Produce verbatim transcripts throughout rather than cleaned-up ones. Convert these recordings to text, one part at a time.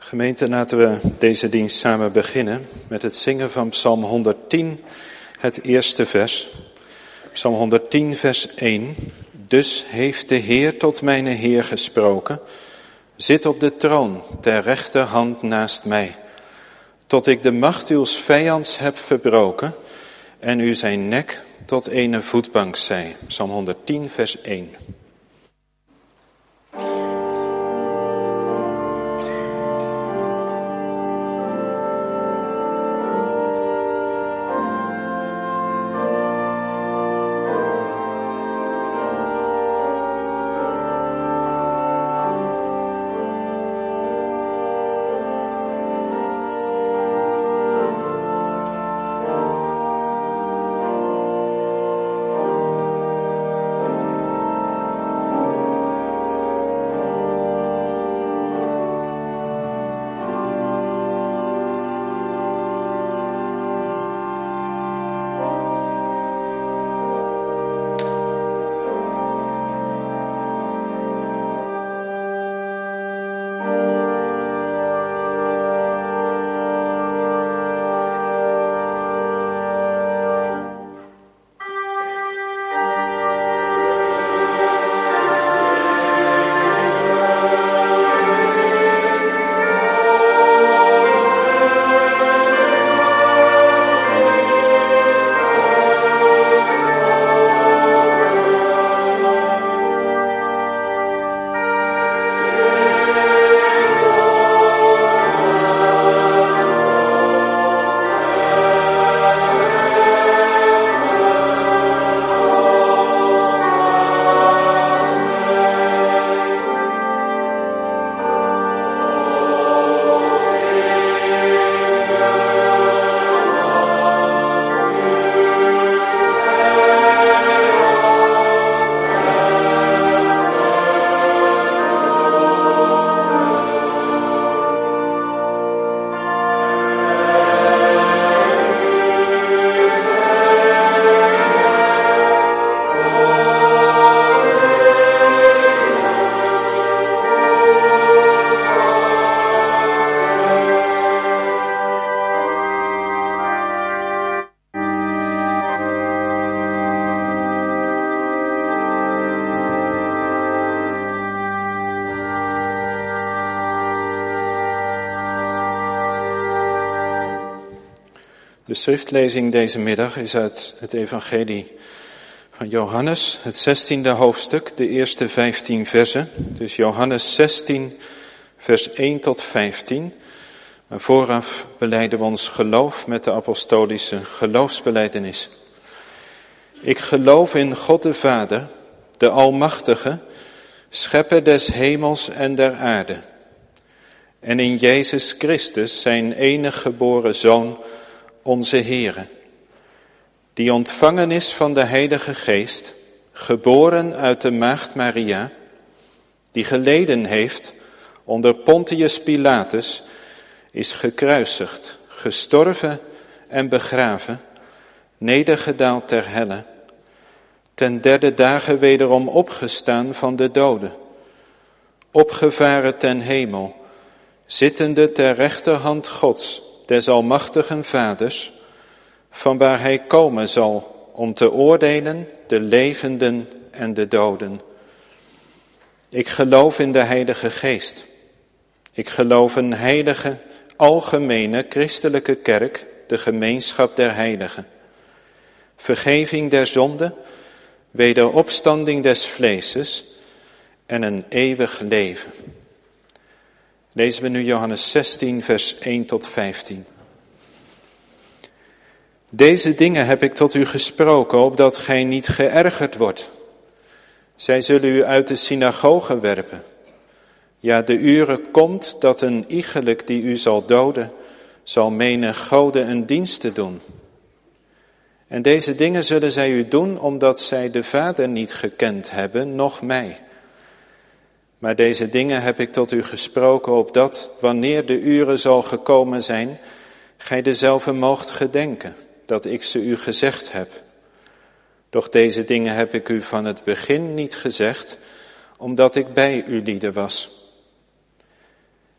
Gemeente, laten we deze dienst samen beginnen met het zingen van Psalm honderdtien, het eerste vers. Psalm honderdtien, vers één. Dus heeft de Heer tot mijn Heer gesproken, zit op de troon ter rechterhand naast mij, tot ik de macht uws vijands heb verbroken en u zijn nek tot ene voetbank zij. Psalm honderdtien, vers één. De schriftlezing deze middag is uit het evangelie van Johannes, het zestiende hoofdstuk, de eerste vijftien versen. Dus Johannes zestien, vers één tot vijftien. Maar vooraf belijden we ons geloof met de apostolische geloofsbelijdenis. Ik geloof in God de Vader, de Almachtige, schepper des hemels en der aarde. En in Jezus Christus, zijn enige geboren Zoon, onze Heere, die ontvangen is van de Heilige Geest, geboren uit de maagd Maria, die geleden heeft onder Pontius Pilatus, is gekruisigd, gestorven en begraven, nedergedaald ter helle, ten derde dagen wederom opgestaan van de doden, opgevaren ten hemel, zittende ter rechterhand Gods, des almachtigen Vaders, vanwaar hij komen zal om te oordelen de levenden en de doden. Ik geloof in de Heilige Geest. Ik geloof een heilige, algemene, christelijke kerk, de gemeenschap der heiligen. Vergeving der zonde, wederopstanding des vleeses en een eeuwig leven. Lezen we nu Johannes zestien, vers één tot vijftien. Deze dingen heb ik tot u gesproken, opdat gij niet geërgerd wordt. Zij zullen u uit de synagoge werpen. Ja, de uren komt dat een iegelijk die u zal doden, zal menen goden een dienst te doen. En deze dingen zullen zij u doen, omdat zij de Vader niet gekend hebben, noch mij. Maar deze dingen heb ik tot u gesproken, opdat, wanneer de uren zal gekomen zijn, gij dezelfde moogt gedenken, dat ik ze u gezegd heb. Doch deze dingen heb ik u van het begin niet gezegd, omdat ik bij u lieden was.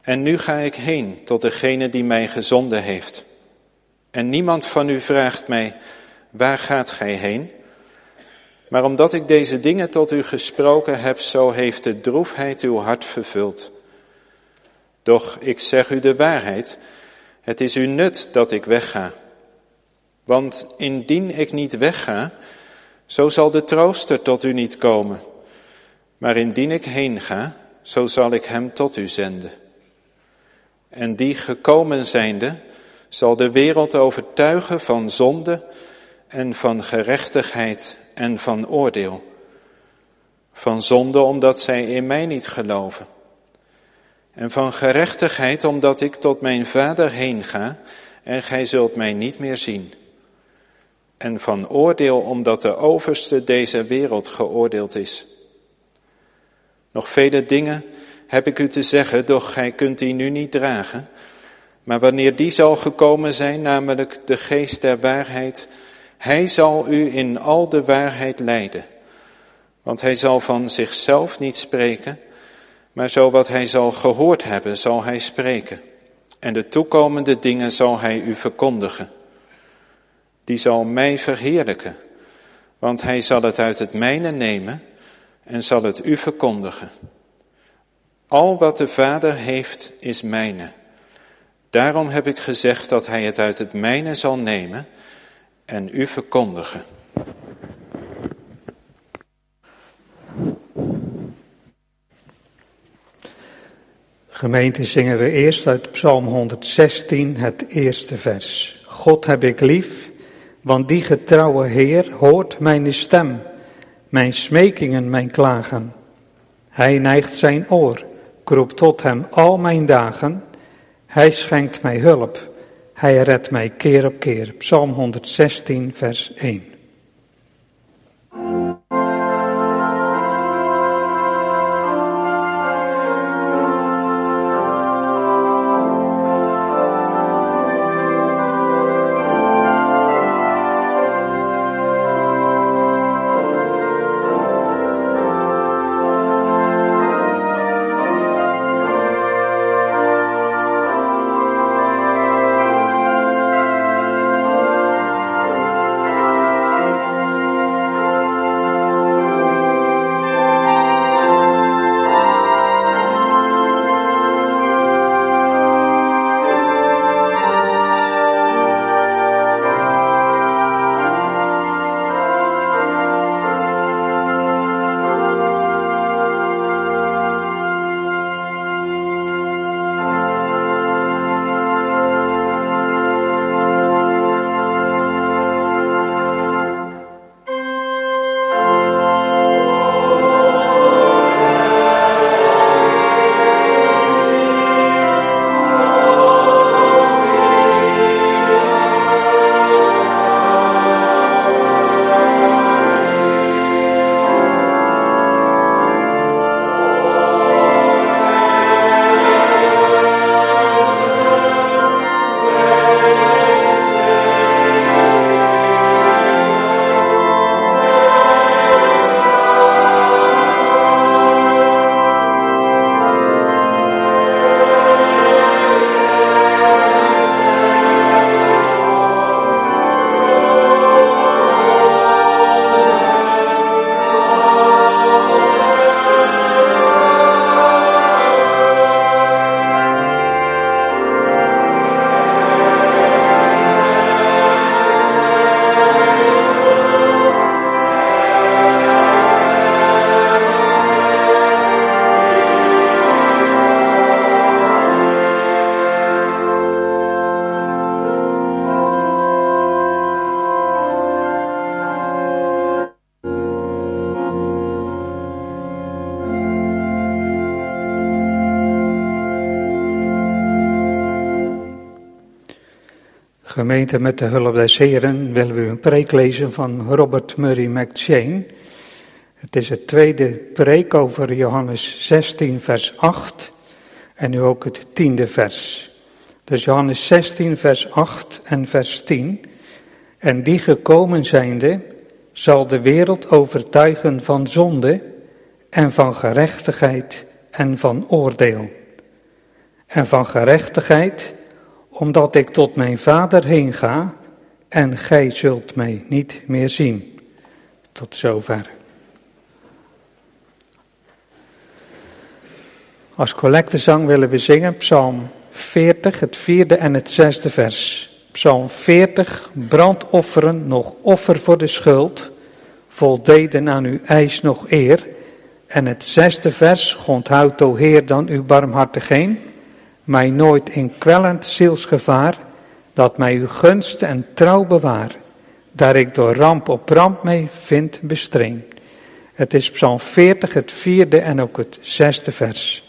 En nu ga ik heen tot degene die mij gezonden heeft. En niemand van u vraagt mij, waar gaat gij heen? Maar omdat ik deze dingen tot u gesproken heb, zo heeft de droefheid uw hart vervuld. Doch ik zeg u de waarheid, het is u nut dat ik wegga. Want indien ik niet wegga, zo zal de trooster tot u niet komen. Maar indien ik heen ga, zo zal ik hem tot u zenden. En die gekomen zijnde, zal de wereld overtuigen van zonde en van gerechtigheid en van oordeel. Van zonde omdat zij in mij niet geloven. En van gerechtigheid omdat ik tot mijn Vader heen ga en gij zult mij niet meer zien. En van oordeel omdat de overste deze wereld geoordeeld is. Nog vele dingen heb ik u te zeggen, doch gij kunt die nu niet dragen. Maar wanneer die zal gekomen zijn, namelijk de geest der waarheid, hij zal u in al de waarheid leiden. Want hij zal van zichzelf niet spreken, maar zo wat hij zal gehoord hebben, zal hij spreken. En de toekomende dingen zal hij u verkondigen. Die zal mij verheerlijken, want hij zal het uit het mijne nemen en zal het u verkondigen. Al wat de Vader heeft, is mijne. Daarom heb ik gezegd dat hij het uit het mijne zal nemen en u verkondigen. Gemeente, zingen we eerst uit Psalm honderdzestien het eerste vers. God heb ik lief, want die getrouwe Heer hoort mijn stem, mijn smekingen, mijn klagen. Hij neigt zijn oor, ik roep tot hem al mijn dagen. Hij schenkt mij hulp, hij redt mij keer op keer. Psalm honderdzestien vers één. Gemeente, met de hulp des Heren willen we een preek lezen van Robert Murray McCheyne. Het is het tweede preek over Johannes zestien vers acht en nu ook het tiende vers. Dus Johannes zestien vers acht en vers tien. En die gekomen zijnde zal de wereld overtuigen van zonde en van gerechtigheid en van oordeel. en van gerechtigheid, omdat ik tot mijn Vader heen ga en gij zult mij niet meer zien. Tot zover. Als collectezang willen we zingen Psalm veertig, het vierde en het zesde vers. Psalm veertig, brandofferen, nog offer voor de schuld, voldeden aan uw eis nog eer. En het zesde vers, onthoudt o Heer dan uw barmhartigeen, mij nooit in kwellend zielsgevaar, dat mij uw gunst en trouw bewaar, daar ik door ramp op ramp mee vind bestreng. Het is Psalm veertig, het vierde en ook het zesde vers.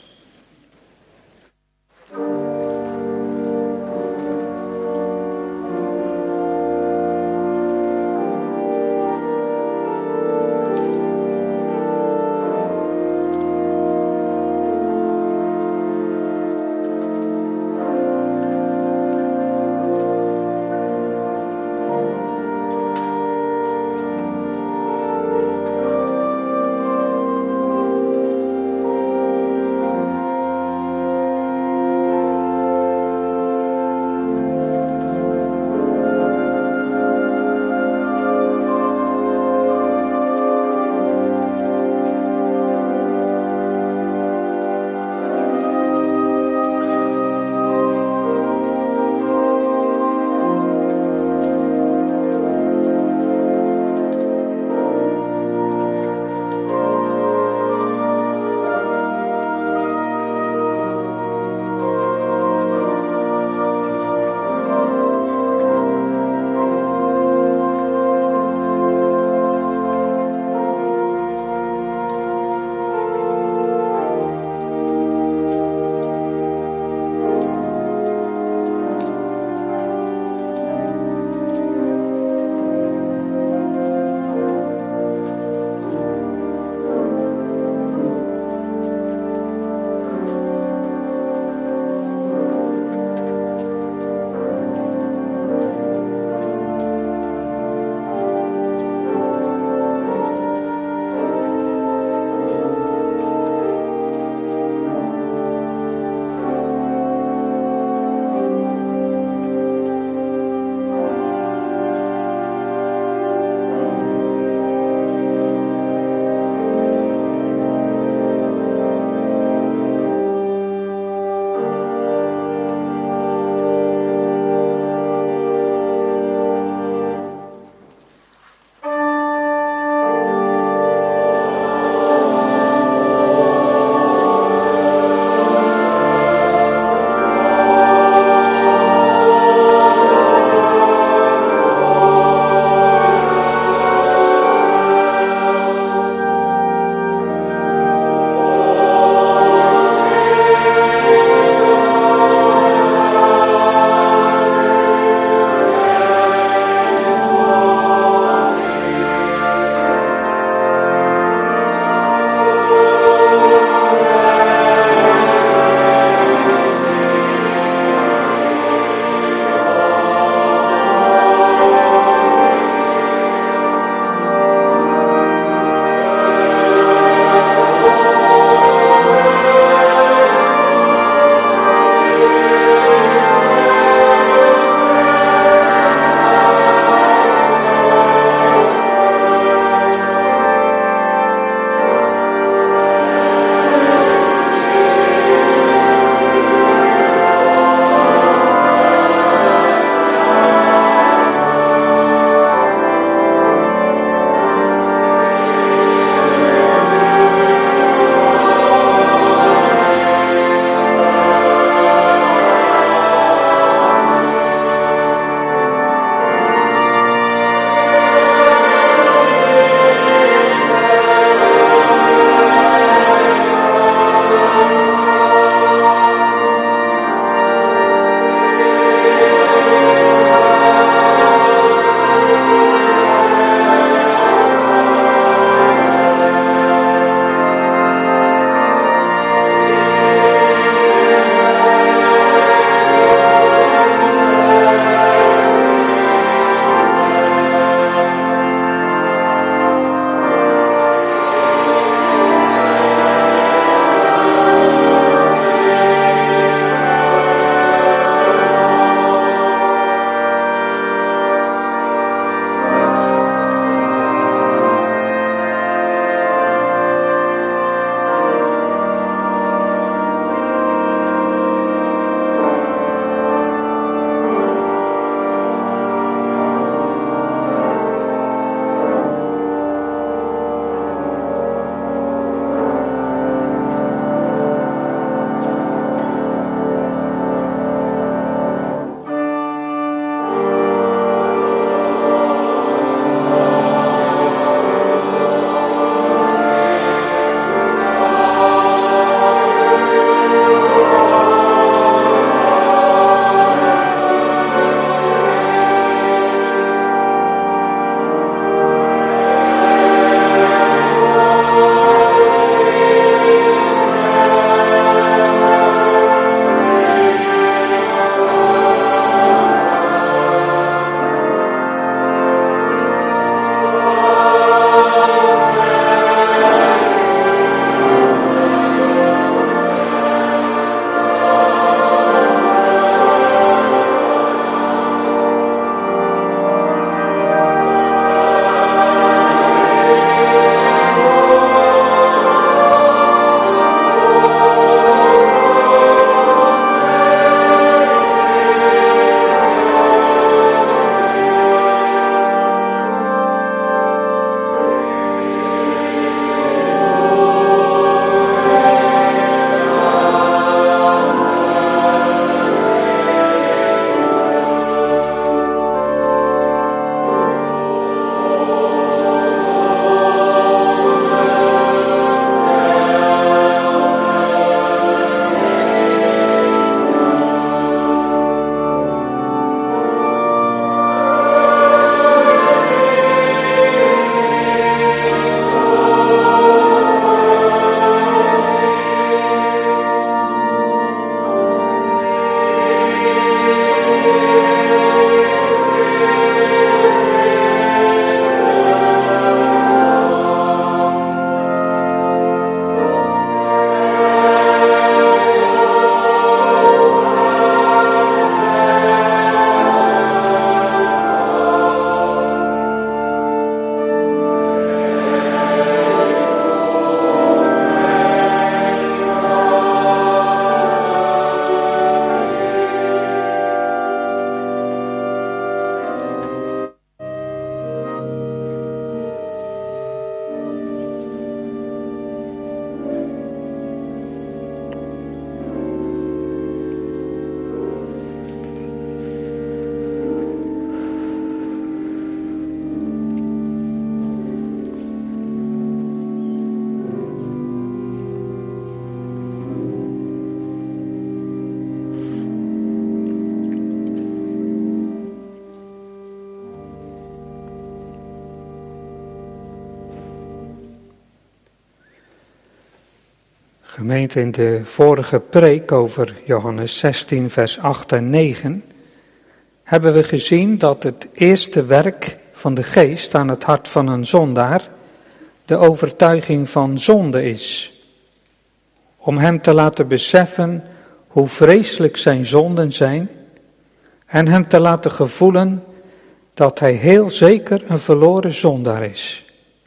Gemeente, in de vorige preek over Johannes zestien vers acht en negen hebben we gezien dat het eerste werk van de geest aan het hart van een zondaar de overtuiging van zonde is. Om hem te laten beseffen hoe vreselijk zijn zonden zijn en hem te laten gevoelen dat hij heel zeker een verloren zondaar is.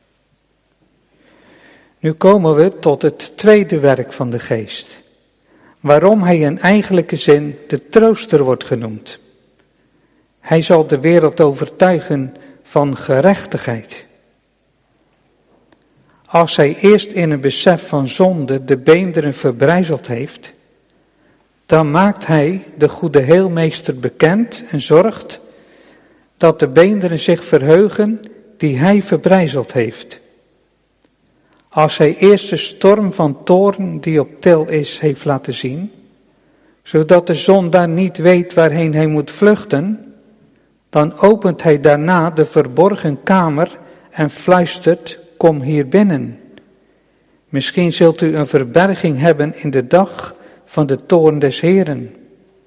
Nu komen we tot het tweede werk van de geest, waarom hij in eigenlijke zin de trooster wordt genoemd. Hij zal de wereld overtuigen van gerechtigheid. Als hij eerst in een besef van zonde de beenderen verbrijzeld heeft, dan maakt hij de goede heelmeester bekend en zorgt dat de beenderen zich verheugen die hij verbrijzeld heeft. Als hij eerst de storm van toorn die op til is heeft laten zien, zodat de zondaar niet weet waarheen hij moet vluchten, dan opent hij daarna de verborgen kamer en fluistert: kom hier binnen. Misschien zult u een verberging hebben in de dag van de toorn des Heeren.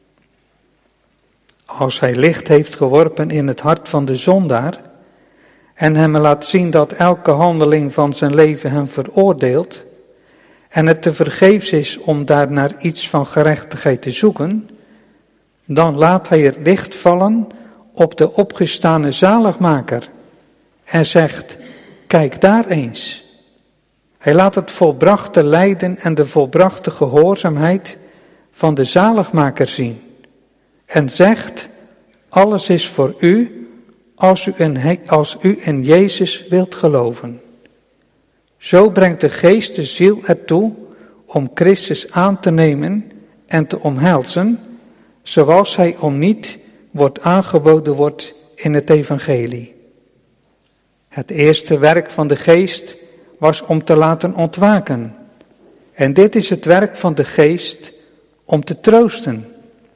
Als hij licht heeft geworpen in het hart van de zondaar en hem laat zien dat elke handeling van zijn leven hem veroordeelt en het tevergeefs is om daar naar iets van gerechtigheid te zoeken, dan laat hij het licht vallen op de opgestane zaligmaker en zegt: kijk daar eens. Hij laat het volbrachte lijden en de volbrachte gehoorzaamheid van de zaligmaker zien en zegt: alles is voor u als u in, als u in Jezus wilt geloven. Zo brengt de geest de ziel ertoe om Christus aan te nemen en te omhelzen, zoals hij om niet wordt aangeboden wordt in het evangelie. Het eerste werk van de geest was om te laten ontwaken. En dit is het werk van de geest om te troosten.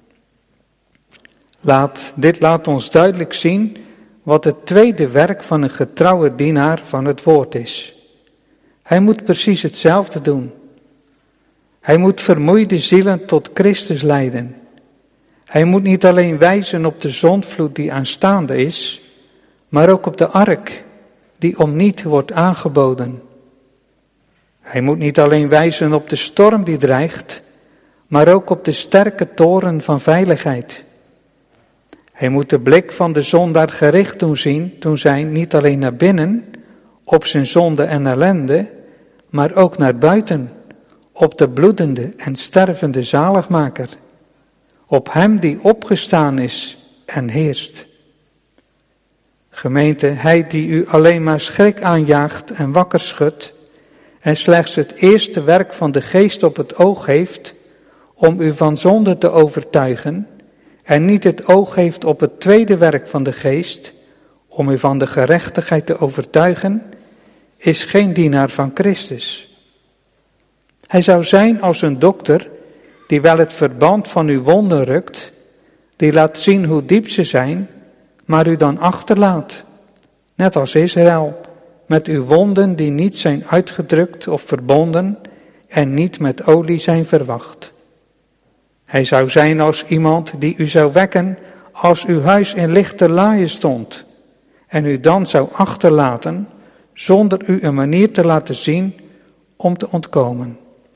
Laat, dit laat ons duidelijk zien wat het tweede werk van een getrouwe dienaar van het woord is. Hij moet precies hetzelfde doen. Hij moet vermoeide zielen tot Christus leiden. Hij moet niet alleen wijzen op de zondvloed die aanstaande is, maar ook op de ark die om niet wordt aangeboden. Hij moet niet alleen wijzen op de storm die dreigt, maar ook op de sterke toren van veiligheid. Hij moet de blik van de zondaar gericht doen zien, doen zijn, niet alleen naar binnen, op zijn zonde en ellende, maar ook naar buiten, op de bloedende en stervende zaligmaker, op hem die opgestaan is en heerst. Gemeente, hij die u alleen maar schrik aanjaagt en wakker schudt, en slechts het eerste werk van de geest op het oog heeft, om u van zonde te overtuigen, en niet het oog heeft op het tweede werk van de geest, om u van de gerechtigheid te overtuigen, is geen dienaar van Christus. Hij zou zijn als een dokter die wel het verband van uw wonden rukt, die laat zien hoe diep ze zijn, maar u dan achterlaat, net als Israël, met uw wonden die niet zijn uitgedrukt of verbonden en niet met olie zijn verwacht. Hij zou zijn als iemand die u zou wekken als uw huis in lichte laaien stond en u dan zou achterlaten zonder u een manier te laten zien om te ontkomen.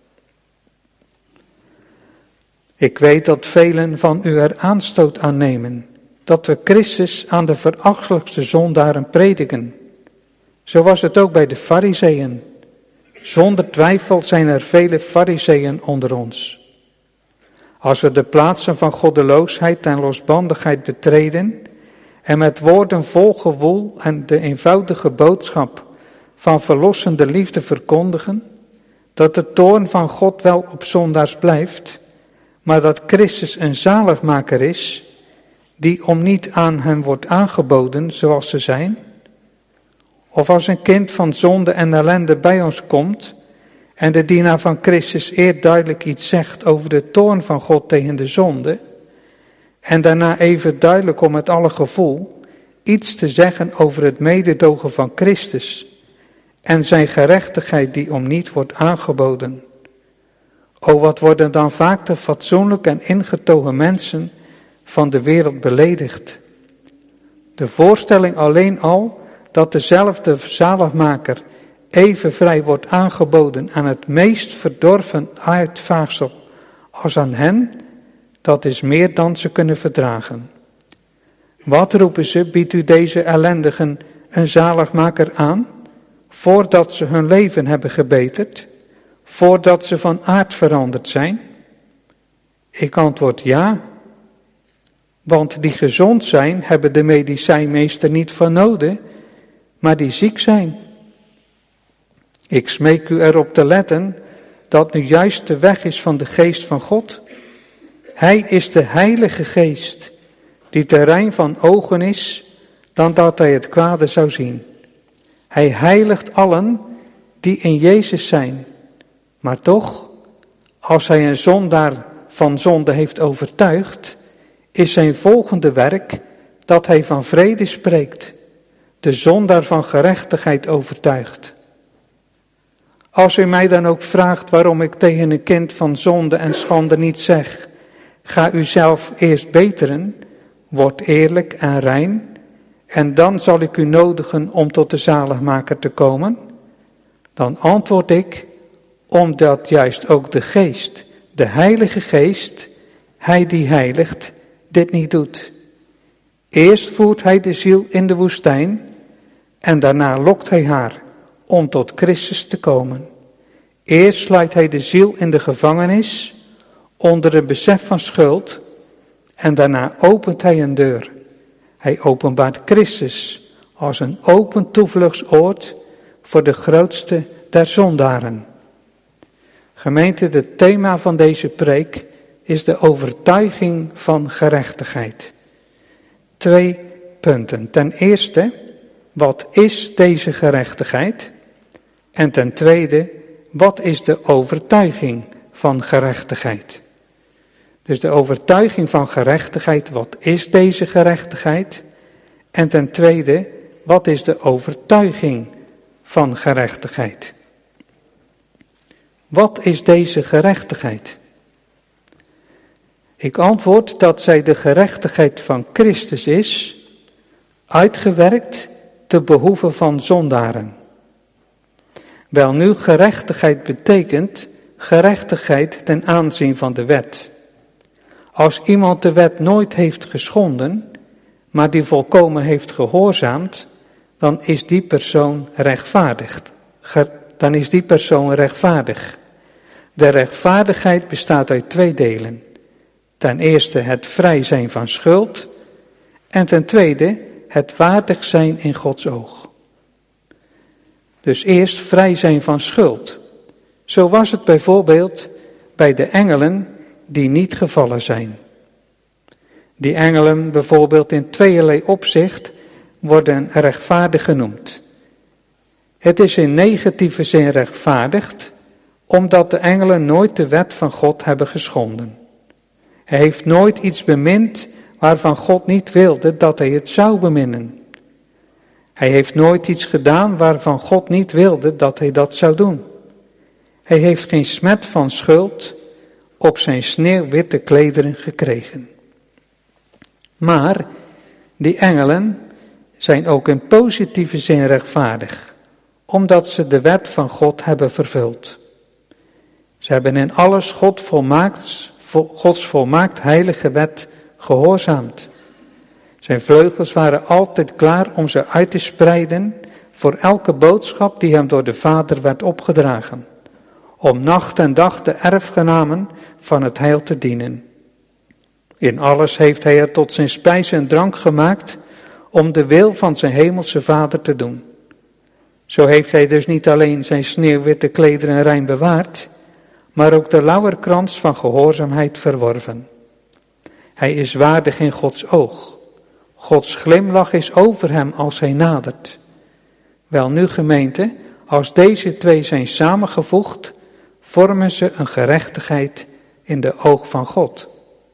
Ik weet dat velen van u er aanstoot aan nemen dat we Christus aan de verachtelijkste zondaren prediken. Zo was het ook bij de Farizeeën. Zonder twijfel zijn er vele Farizeeën onder ons. Als we de plaatsen van goddeloosheid en losbandigheid betreden en met woorden vol gewoel en de eenvoudige boodschap van verlossende liefde verkondigen, dat de toorn van God wel op zondaars blijft, maar dat Christus een zaligmaker is, die om niet aan hen wordt aangeboden zoals ze zijn, of als een kind van zonde en ellende bij ons komt en de dienaar van Christus eerst duidelijk iets zegt over de toorn van God tegen de zonde, en daarna even duidelijk om met alle gevoel iets te zeggen over het mededogen van Christus en zijn gerechtigheid die om niet wordt aangeboden, O, wat worden dan vaak de fatsoenlijke en ingetogen mensen van de wereld beledigd. De voorstelling alleen al dat dezelfde zaligmaker even vrij wordt aangeboden aan het meest verdorven uitvaagsel als aan hen, dat is meer dan ze kunnen verdragen. Wat roepen ze, biedt u deze ellendigen een zaligmaker aan, voordat ze hun leven hebben gebeterd, voordat ze van aard veranderd zijn? Ik antwoord ja, want die gezond zijn, hebben de medicijnmeester niet van nodig, maar die ziek zijn. Ik smeek u erop te letten dat nu juist de weg is van de geest van God. Hij is de Heilige Geest, die te rein van ogen is, dan dat hij het kwade zou zien. Hij heiligt allen die in Jezus zijn. Maar toch, als hij een zondaar van zonde heeft overtuigd, is zijn volgende werk dat hij van vrede spreekt, de zondaar van gerechtigheid overtuigt. Als u mij dan ook vraagt waarom ik tegen een kind van zonde en schande niet zeg, ga u zelf eerst beteren, word eerlijk en rein, en dan zal ik u nodigen om tot de zaligmaker te komen, dan antwoord ik, omdat juist ook de Geest, de Heilige Geest, hij die heiligt, dit niet doet. Eerst voert hij de ziel in de woestijn en daarna lokt hij haar om tot Christus te komen. Eerst sluit hij de ziel in de gevangenis onder het besef van schuld en daarna opent hij een deur. Hij openbaart Christus als een open toevluchtsoord voor de grootste der zondaren. Gemeente, het thema van deze preek is de overtuiging van gerechtigheid. Twee punten. Ten eerste, wat is deze gerechtigheid? En ten tweede, wat is de overtuiging van gerechtigheid? Dus de overtuiging van gerechtigheid, wat is deze gerechtigheid? En ten tweede, wat is de overtuiging van gerechtigheid? Wat is deze gerechtigheid? Ik antwoord dat zij de gerechtigheid van Christus is, uitgewerkt te behoeve van zondaren. Welnu, gerechtigheid betekent gerechtigheid ten aanzien van de wet. Als iemand de wet nooit heeft geschonden, maar die volkomen heeft gehoorzaamd, dan is die persoon rechtvaardig. Dan is die persoon rechtvaardig. De rechtvaardigheid bestaat uit twee delen. Ten eerste het vrij zijn van schuld en ten tweede het waardig zijn in Gods oog. Dus eerst vrij zijn van schuld. Zo was het bijvoorbeeld bij de engelen die niet gevallen zijn. Die engelen bijvoorbeeld in tweeërlei opzicht worden rechtvaardig genoemd. Het is in negatieve zin rechtvaardigd, omdat de engelen nooit de wet van God hebben geschonden. Hij heeft nooit iets bemind waarvan God niet wilde dat hij het zou beminnen. Hij heeft nooit iets gedaan waarvan God niet wilde dat hij dat zou doen. Hij heeft geen smet van schuld op zijn sneeuwwitte klederen gekregen. Maar die engelen zijn ook in positieve zin rechtvaardig, omdat ze de wet van God hebben vervuld. Ze hebben in alles God volmaakt, Gods volmaakt heilige wet gehoorzaamd. Zijn vleugels waren altijd klaar om ze uit te spreiden voor elke boodschap die hem door de Vader werd opgedragen. Om nacht en dag de erfgenamen van het heil te dienen. In alles heeft hij het tot zijn spijs en drank gemaakt om de wil van zijn hemelse Vader te doen. Zo heeft hij dus niet alleen zijn sneeuwwitte klederen rein bewaard, maar ook de lauwerkrans van gehoorzaamheid verworven. Hij is waardig in Gods oog. Gods glimlach is over hem als hij nadert. Welnu gemeente, als deze twee zijn samengevoegd, vormen ze een gerechtigheid in de oog van God.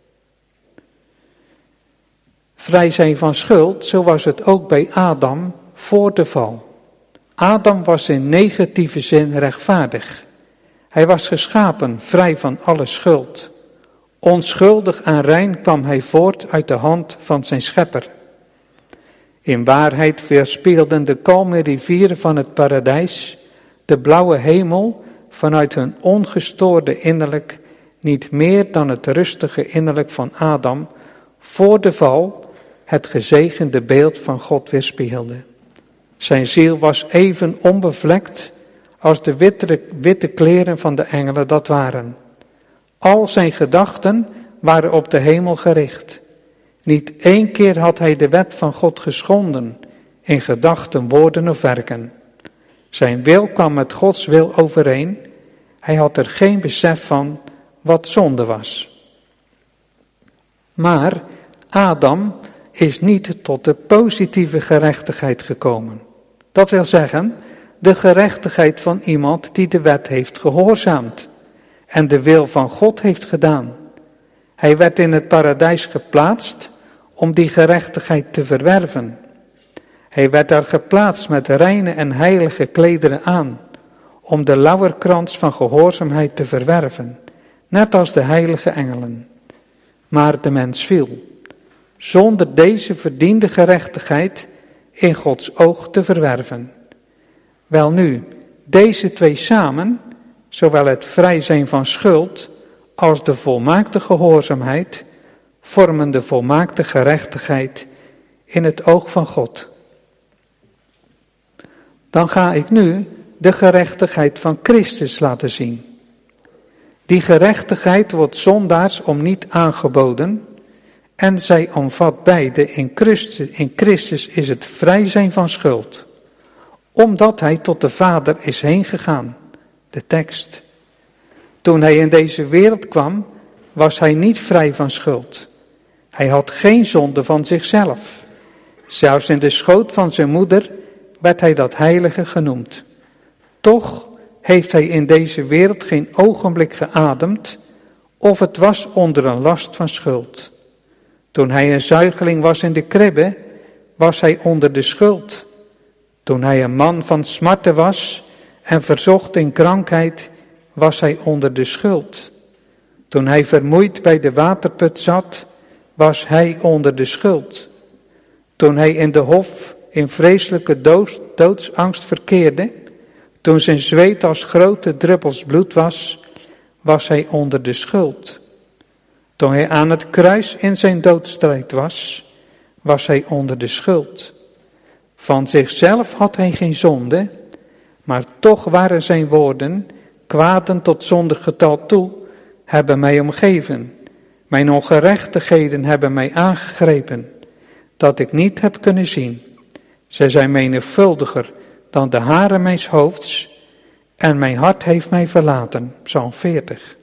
Vrij zijn van schuld, zo was het ook bij Adam voor de val. Adam was in negatieve zin rechtvaardig. Hij was geschapen, vrij van alle schuld. Onschuldig en rein kwam hij voort uit de hand van zijn schepper. In waarheid weerspiegelden de kalme rivieren van het paradijs, de blauwe hemel, vanuit hun ongestoorde innerlijk, niet meer dan het rustige innerlijk van Adam, voor de val, het gezegende beeld van God weerspiegelde. Zijn ziel was even onbevlekt als de witte, witte kleren van de engelen dat waren. Al zijn gedachten waren op de hemel gericht. Niet één keer had hij de wet van God geschonden, in gedachten, woorden of werken. Zijn wil kwam met Gods wil overeen. Hij had er geen besef van wat zonde was. Maar Adam is niet tot de positieve gerechtigheid gekomen. Dat wil zeggen, de gerechtigheid van iemand die de wet heeft gehoorzaamd en de wil van God heeft gedaan. Hij werd in het paradijs geplaatst om die gerechtigheid te verwerven. Hij werd daar geplaatst met reine en heilige klederen aan, om de lauwerkrans van gehoorzaamheid te verwerven, net als de heilige engelen. Maar de mens viel, zonder deze verdiende gerechtigheid in Gods oog te verwerven. Welnu, deze twee samen, zowel het vrij zijn van schuld als de volmaakte gehoorzaamheid, vormen de volmaakte gerechtigheid in het oog van God. Dan ga ik nu de gerechtigheid van Christus laten zien. Die gerechtigheid wordt zondaars om niet aangeboden en zij omvat beide. In Christus, in Christus is het vrij zijn van schuld, omdat hij tot de Vader is heen gegaan. De tekst. Toen hij in deze wereld kwam, was hij niet vrij van schuld. Hij had geen zonde van zichzelf. Zelfs in de schoot van zijn moeder werd hij dat heilige genoemd. Toch heeft hij in deze wereld geen ogenblik geademd, of het was onder een last van schuld. Toen hij een zuigeling was in de kribbe, was hij onder de schuld. Toen hij een man van smarten was en verzocht in krankheid, was hij onder de schuld. Toen hij vermoeid bij de waterput zat, was hij onder de schuld. Toen hij in de hof in vreselijke dood, doodsangst verkeerde, toen zijn zweet als grote druppels bloed was, was hij onder de schuld. Toen hij aan het kruis in zijn doodstrijd was, was hij onder de schuld. Van zichzelf had hij geen zonde, maar toch waren zijn woorden, kwaden tot zonder getal toe, hebben mij omgeven. Mijn ongerechtigheden hebben mij aangegrepen, dat ik niet heb kunnen zien. Zij zijn menigvuldiger dan de haren mijns hoofds, en mijn hart heeft mij verlaten. Psalm veertig.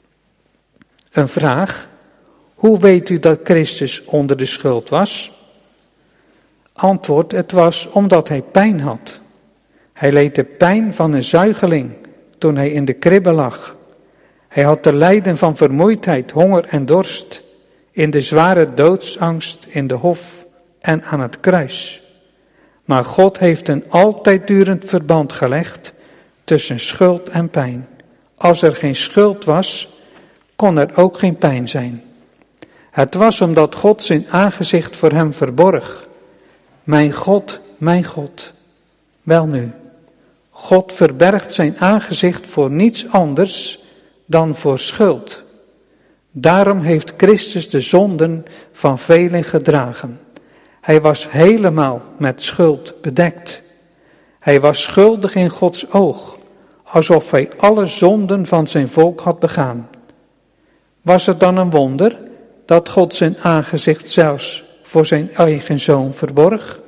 Een vraag: hoe weet u dat Christus onder de schuld was? Antwoord: het was omdat hij pijn had. Hij leed de pijn van een zuigeling toen hij in de kribbe lag. Hij had te lijden van vermoeidheid, honger en dorst, in de zware doodsangst in de hof en aan het kruis. Maar God heeft een altijd durend verband gelegd tussen schuld en pijn. Als er geen schuld was, kon er ook geen pijn zijn. Het was omdat God zijn aangezicht voor hem verborg. Mijn God, mijn God. Welnu, God verbergt zijn aangezicht voor niets anders dan voor schuld. Daarom heeft Christus de zonden van velen gedragen. Hij was helemaal met schuld bedekt. Hij was schuldig in Gods oog, alsof hij alle zonden van zijn volk had begaan. Was het dan een wonder dat God zijn aangezicht zelfs voor zijn eigen zoon verborg?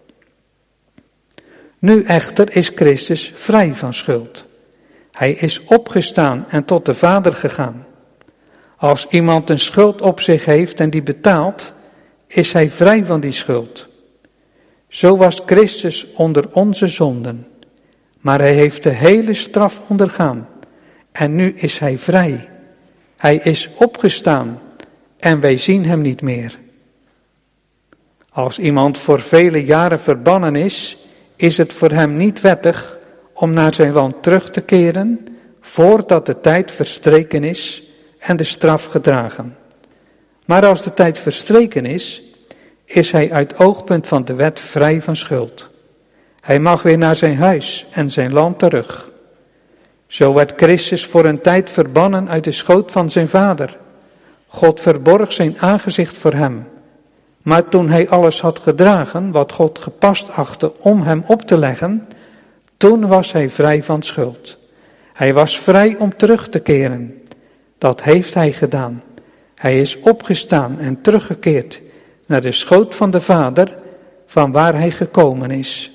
Nu echter is Christus vrij van schuld. Hij is opgestaan en tot de Vader gegaan. Als iemand een schuld op zich heeft en die betaalt, is hij vrij van die schuld. Zo was Christus onder onze zonden, maar hij heeft de hele straf ondergaan en nu is hij vrij. Hij is opgestaan en wij zien hem niet meer. Als iemand voor vele jaren verbannen is, is het voor hem niet wettig om naar zijn land terug te keren, voordat de tijd verstreken is en de straf gedragen. Maar als de tijd verstreken is, is hij uit oogpunt van de wet vrij van schuld. Hij mag weer naar zijn huis en zijn land terug. Zo werd Christus voor een tijd verbannen uit de schoot van zijn vader. God verborg zijn aangezicht voor hem. Maar toen hij alles had gedragen wat God gepast achtte om hem op te leggen, toen was hij vrij van schuld. Hij was vrij om terug te keren. Dat heeft hij gedaan. Hij is opgestaan en teruggekeerd naar de schoot van de Vader, van waar hij gekomen is.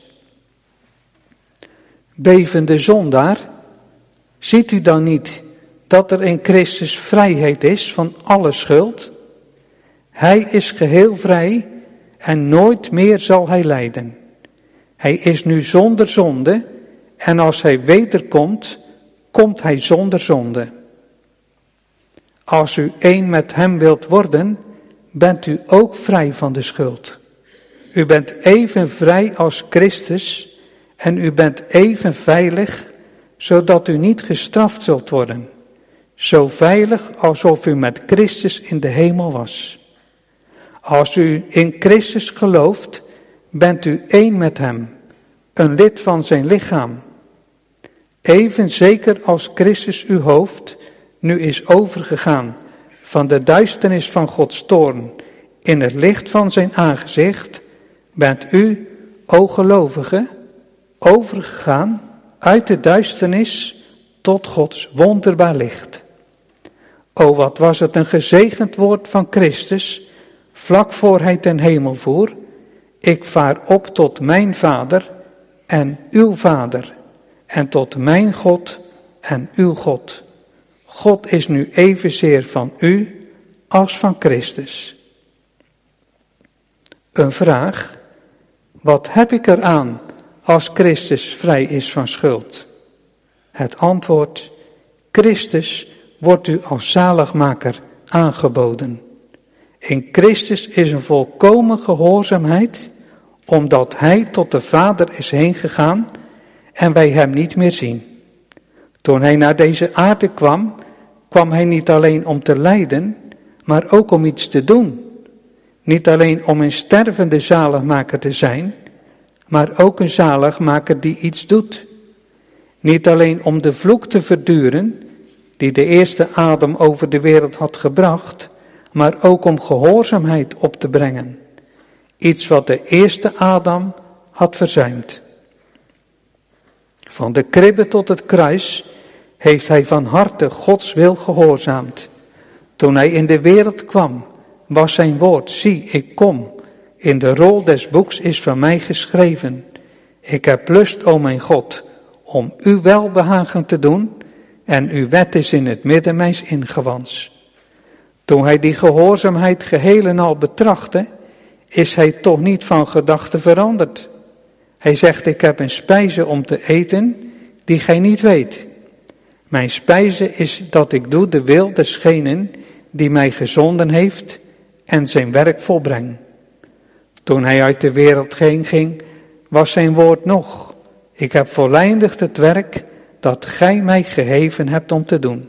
Bevende zondaar, ziet u dan niet dat er in Christus vrijheid is van alle schuld? Hij is geheel vrij en nooit meer zal hij lijden. Hij is nu zonder zonde en als hij wederkomt, komt hij zonder zonde. Als u één met hem wilt worden, bent u ook vrij van de schuld. U bent even vrij als Christus en u bent even veilig, zodat u niet gestraft zult worden. Zo veilig alsof u met Christus in de hemel was. Als u in Christus gelooft, bent u één met hem, een lid van zijn lichaam. Even zeker als Christus uw hoofd nu is overgegaan van de duisternis van Gods toorn in het licht van zijn aangezicht, bent u, o gelovigen, overgegaan uit de duisternis tot Gods wonderbaar licht. O, wat was het een gezegend woord van Christus, vlak voor hij ten hemel voer: ik vaar op tot mijn Vader en uw Vader, en tot mijn God en uw God. God is nu evenzeer van u als van Christus. Een vraag: wat heb ik eraan als Christus vrij is van schuld? Het antwoord: Christus wordt u als zaligmaker aangeboden. In Christus is een volkomen gehoorzaamheid, omdat hij tot de Vader is heengegaan en wij hem niet meer zien. Toen hij naar deze aarde kwam, kwam hij niet alleen om te lijden, maar ook om iets te doen. Niet alleen om een stervende zaligmaker te zijn, maar ook een zaligmaker die iets doet. Niet alleen om de vloek te verduren, die de eerste Adam over de wereld had gebracht, maar ook om gehoorzaamheid op te brengen. Iets wat de eerste Adam had verzuimd. Van de kribbe tot het kruis heeft hij van harte Gods wil gehoorzaamd. Toen hij in de wereld kwam, was zijn woord: zie, ik kom. In de rol des boeks is van mij geschreven: ik heb lust, o mijn God, om uw welbehagen te doen, en uw wet is in het midden mijns ingewans. Toen hij die gehoorzaamheid geheel en al betrachtte, is hij toch niet van gedachte veranderd. Hij zegt: ik heb een spijze om te eten die gij niet weet. Mijn spijze is dat ik doe de wil desgenen die mij gezonden heeft en zijn werk volbreng. Toen hij uit de wereld heen ging, was zijn woord nog: ik heb voleindigd het werk dat gij mij gegeven hebt om te doen.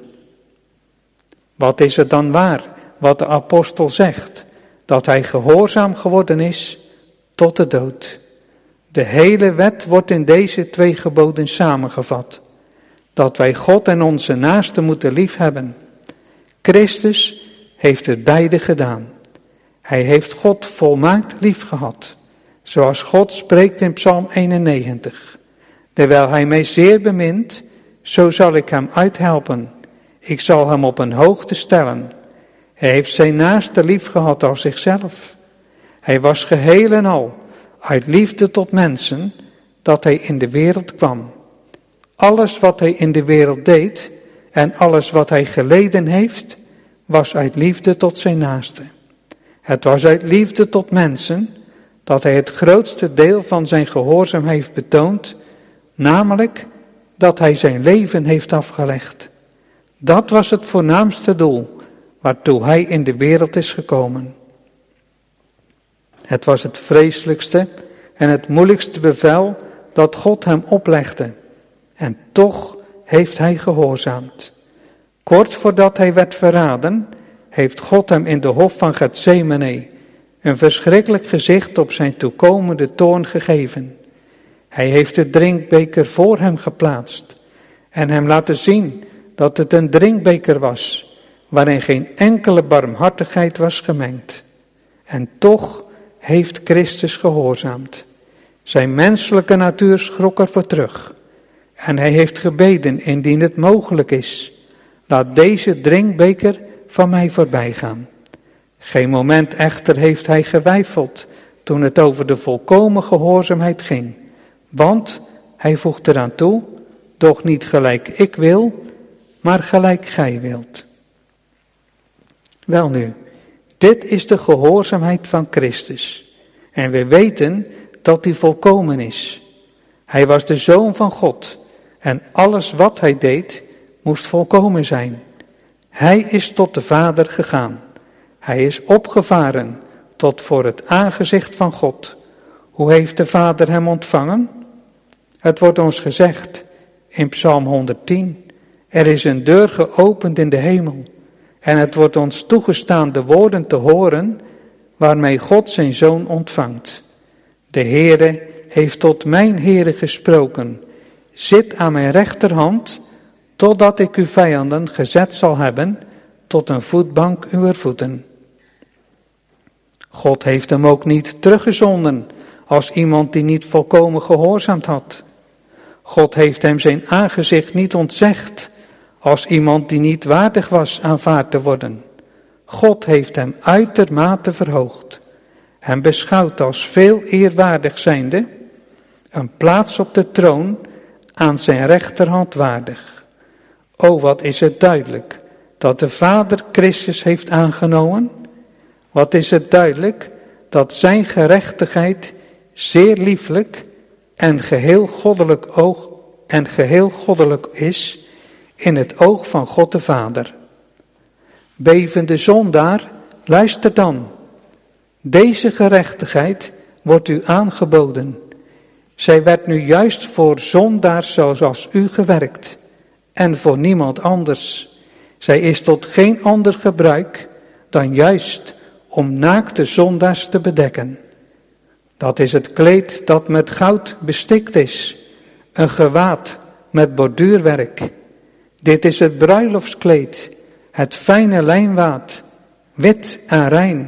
Wat is het dan waar wat de apostel zegt? Dat hij gehoorzaam geworden is tot de dood. De hele wet wordt in deze twee geboden samengevat. Dat wij God en onze naaste moeten liefhebben. Christus heeft het beide gedaan. Hij heeft God volmaakt lief gehad. Zoals God spreekt in Psalm eenennegentig. Terwijl hij mij zeer bemint, zo zal ik hem uithelpen. Ik zal hem op een hoogte stellen. Hij heeft zijn naaste lief gehad als zichzelf. Hij was geheel en al uit liefde tot mensen dat hij in de wereld kwam. Alles wat hij in de wereld deed en alles wat hij geleden heeft, was uit liefde tot zijn naaste. Het was uit liefde tot mensen dat hij het grootste deel van zijn gehoorzaamheid heeft betoond, namelijk dat hij zijn leven heeft afgelegd. Dat was het voornaamste doel waartoe hij in de wereld is gekomen. Het was het vreselijkste en het moeilijkste bevel dat God hem oplegde. En toch heeft hij gehoorzaamd. Kort voordat hij werd verraden, heeft God hem in de hof van Getsemane een verschrikkelijk gezicht op zijn toekomende toorn gegeven. Hij heeft de drinkbeker voor hem geplaatst en hem laten zien dat het een drinkbeker was, waarin geen enkele barmhartigheid was gemengd. En toch heeft Christus gehoorzaamd. Zijn menselijke natuur schrok ervoor terug. En hij heeft gebeden, indien het mogelijk is, laat deze drinkbeker van mij voorbij gaan. Geen moment echter heeft hij geweifeld toen het over de volkomen gehoorzaamheid ging. Want hij voegt eraan toe, doch niet gelijk ik wil, maar gelijk gij wilt. Welnu, dit is de gehoorzaamheid van Christus. En we weten dat die volkomen is. Hij was de Zoon van God. En alles wat hij deed, moest volkomen zijn. Hij is tot de Vader gegaan. Hij is opgevaren tot voor het aangezicht van God. Hoe heeft de Vader hem ontvangen? Het wordt ons gezegd in Psalm honderdtien. Er is een deur geopend in de hemel. En het wordt ons toegestaan de woorden te horen waarmee God zijn Zoon ontvangt. De Heere heeft tot mijn Heere gesproken. Zit aan mijn rechterhand, totdat ik uw vijanden gezet zal hebben, tot een voetbank uwer voeten. God heeft hem ook niet teruggezonden, als iemand die niet volkomen gehoorzaamd had. God heeft hem zijn aangezicht niet ontzegd, als iemand die niet waardig was aanvaard te worden. God heeft hem uitermate verhoogd, hem beschouwd als veel eerwaardig zijnde, een plaats op de troon aan zijn rechterhand waardig. O, wat is het duidelijk dat de Vader Christus heeft aangenomen? Wat is het duidelijk dat zijn gerechtigheid zeer lieflijk en geheel goddelijk oog en geheel goddelijk is in het oog van God de Vader. Bevende zondaar, luister dan. Deze gerechtigheid wordt u aangeboden. Zij werd nu juist voor zondaars zoals u gewerkt en voor niemand anders. Zij is tot geen ander gebruik dan juist om naakte zondaars te bedekken. Dat is het kleed dat met goud bestikt is, een gewaad met borduurwerk. Dit is het bruiloftskleed, het fijne lijnwaad, wit en rein.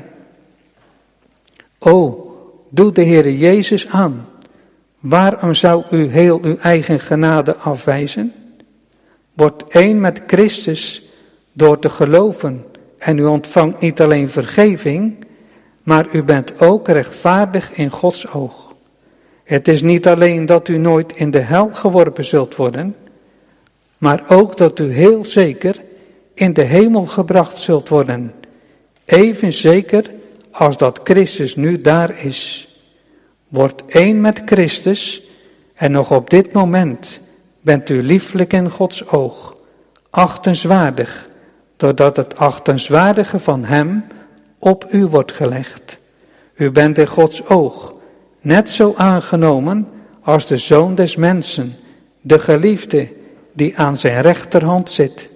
O, doe de Heere Jezus aan. Waarom zou u heel uw eigen genade afwijzen? Word één met Christus door te geloven en u ontvangt niet alleen vergeving, maar u bent ook rechtvaardig in Gods oog. Het is niet alleen dat u nooit in de hel geworpen zult worden, maar ook dat u heel zeker in de hemel gebracht zult worden. Even zeker als dat Christus nu daar is. Word één met Christus en nog op dit moment bent u lieflijk in Gods oog, achtenswaardig, doordat het achtenswaardige van hem op u wordt gelegd. U bent in Gods oog net zo aangenomen als de Zoon des mensen, de geliefde die aan zijn rechterhand zit.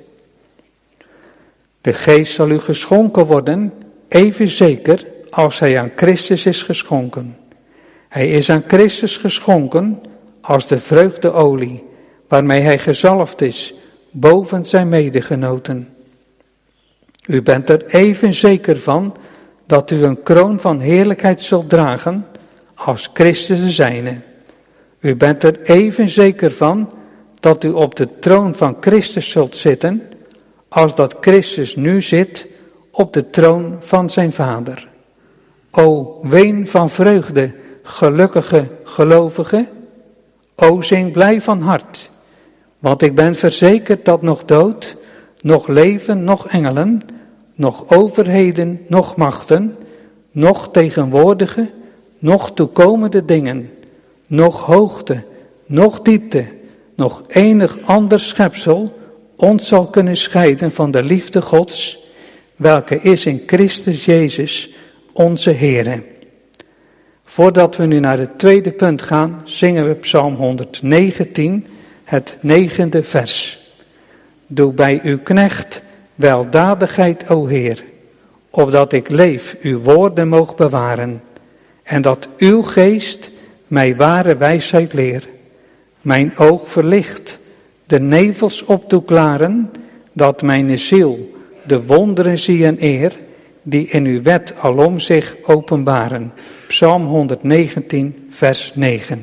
De Geest zal u geschonken worden, even zeker als hij aan Christus is geschonken. Hij is aan Christus geschonken als de vreugdeolie, waarmee hij gezalfd is boven zijn medegenoten. U bent er even zeker van dat u een kroon van heerlijkheid zult dragen als Christus de zijne. U bent er even zeker van dat u op de troon van Christus zult zitten als dat Christus nu zit op de troon van zijn Vader. O, ween van vreugde, gelukkige gelovige. O, zing blij van hart, want ik ben verzekerd dat nog dood, nog leven, nog engelen, nog overheden, nog machten, nog tegenwoordige, nog toekomende dingen, nog hoogte, nog diepte, nog enig ander schepsel ons zal kunnen scheiden van de liefde Gods, welke is in Christus Jezus, onze Heere. Voordat we nu naar het tweede punt gaan, zingen we Psalm honderdnegentien, het negende vers. Doe bij uw knecht weldadigheid, o Heer, opdat ik leef uw woorden moog bewaren, en dat uw geest mij ware wijsheid leer. Mijn oog verlicht, de nevels op doe klaren, dat mijn ziel de wonderen zie en eer, die in uw wet alom zich openbaren. Psalm honderdnegentien, vers negen.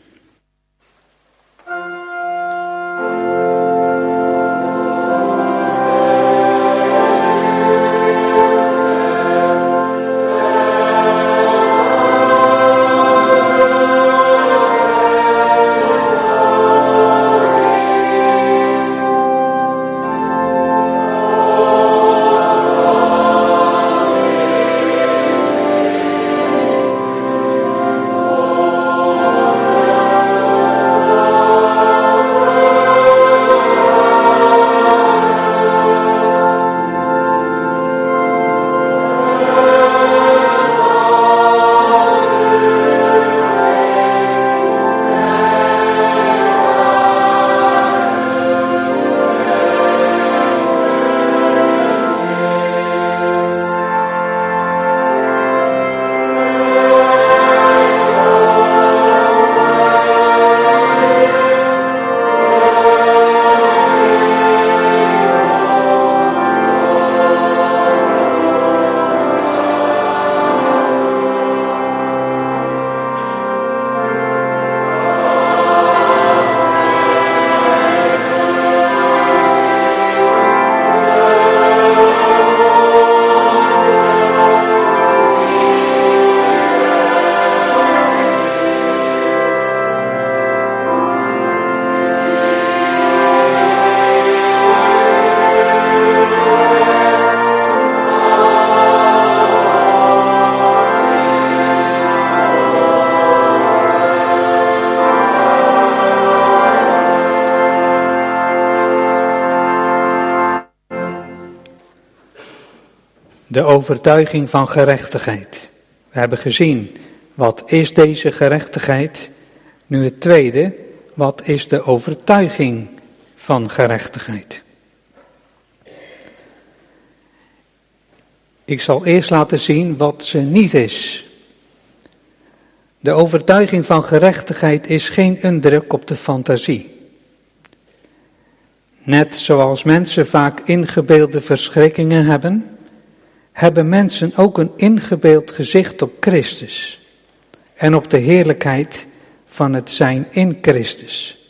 De overtuiging van gerechtigheid. We hebben gezien, wat is deze gerechtigheid? Nu het tweede, wat is de overtuiging van gerechtigheid? Ik zal eerst laten zien wat ze niet is. De overtuiging van gerechtigheid is geen indruk op de fantasie. Net zoals mensen vaak ingebeelde verschrikkingen hebben, hebben mensen ook een ingebeeld gezicht op Christus en op de heerlijkheid van het zijn in Christus.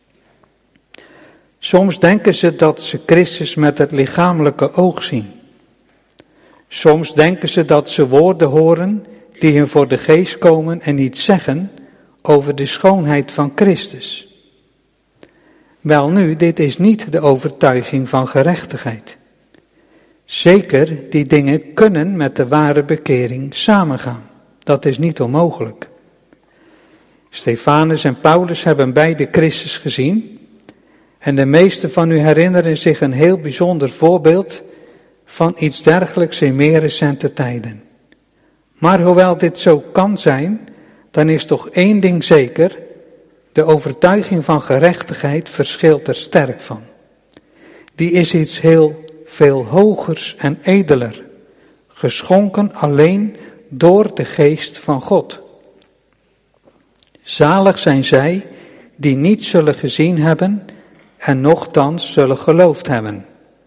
Soms denken ze dat ze Christus met het lichamelijke oog zien. Soms denken ze dat ze woorden horen die hun voor de geest komen en iets zeggen over de schoonheid van Christus. Welnu, dit is niet de overtuiging van gerechtigheid. Zeker, die dingen kunnen met de ware bekering samengaan. Dat is niet onmogelijk. Stefanus en Paulus hebben beide Christus gezien. En de meesten van u herinneren zich een heel bijzonder voorbeeld van iets dergelijks in meer recente tijden. Maar hoewel dit zo kan zijn, dan is toch één ding zeker: de overtuiging van gerechtigheid verschilt er sterk van. Die is iets heel veel hogers en edeler, geschonken alleen door de geest van God. Zalig zijn zij die niet zullen gezien hebben en nochtans zullen geloofd hebben.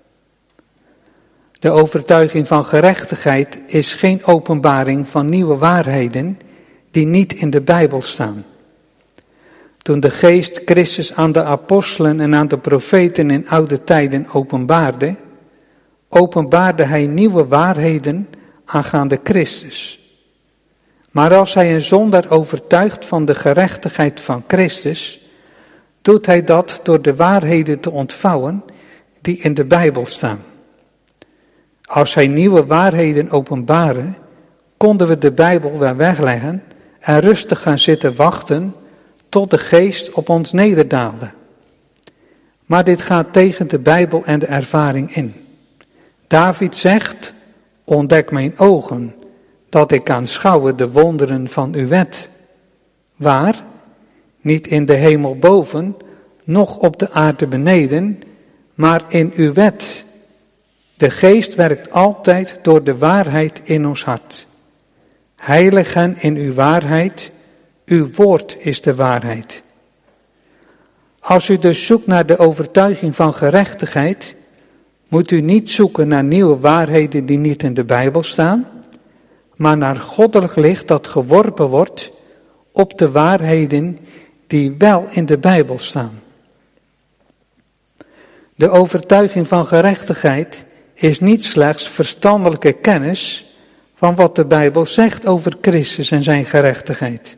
De overtuiging van gerechtigheid is geen openbaring van nieuwe waarheden die niet in de Bijbel staan. Toen de geest Christus aan de apostelen en aan de profeten in oude tijden openbaarde, openbaarde hij nieuwe waarheden aangaande Christus. Maar als hij een zondaar overtuigt van de gerechtigheid van Christus, doet hij dat door de waarheden te ontvouwen die in de Bijbel staan. Als hij nieuwe waarheden openbaren, konden we de Bijbel wel wegleggen en rustig gaan zitten wachten tot de geest op ons nederdaalde. Maar dit gaat tegen de Bijbel en de ervaring in. David zegt: ontdek mijn ogen, dat ik aanschouwe de wonderen van uw wet. Waar? Niet in de hemel boven, noch op de aarde beneden, maar in uw wet. De geest werkt altijd door de waarheid in ons hart. Heilig hen in uw waarheid, uw woord is de waarheid. Als u dus zoekt naar de overtuiging van gerechtigheid, moet u niet zoeken naar nieuwe waarheden die niet in de Bijbel staan, maar naar goddelijk licht dat geworpen wordt op de waarheden die wel in de Bijbel staan. De overtuiging van gerechtigheid is niet slechts verstandelijke kennis van wat de Bijbel zegt over Christus en zijn gerechtigheid.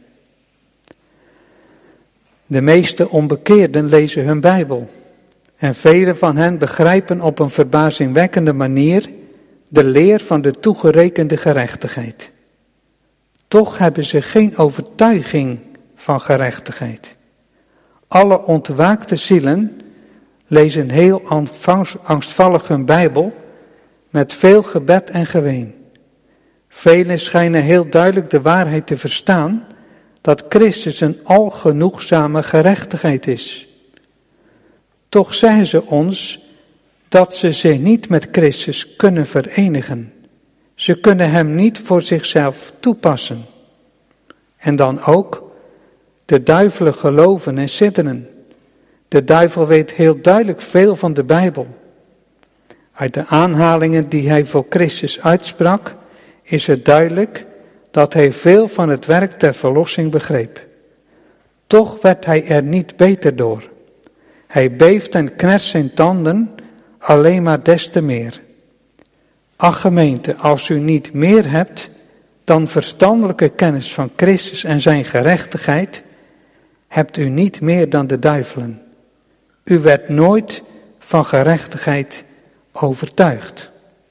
De meeste onbekeerden lezen hun Bijbel en velen van hen begrijpen op een verbazingwekkende manier de leer van de toegerekende gerechtigheid. Toch hebben ze geen overtuiging van gerechtigheid. Alle ontwaakte zielen lezen heel angstvallig hun Bijbel met veel gebed en geween. Velen schijnen heel duidelijk de waarheid te verstaan dat Christus een algenoegzame gerechtigheid is. Toch zeggen ze ons dat ze zich niet met Christus kunnen verenigen. Ze kunnen hem niet voor zichzelf toepassen. En dan ook, de duivelen geloven en sidderen. De duivel weet heel duidelijk veel van de Bijbel. Uit de aanhalingen die hij voor Christus uitsprak, is het duidelijk dat hij veel van het werk der verlossing begreep. Toch werd hij er niet beter door. Hij beeft en knarst zijn tanden alleen maar des te meer. Ach gemeente, als u niet meer hebt dan verstandelijke kennis van Christus en zijn gerechtigheid, hebt u niet meer dan de duivelen. U werd nooit van gerechtigheid overtuigd.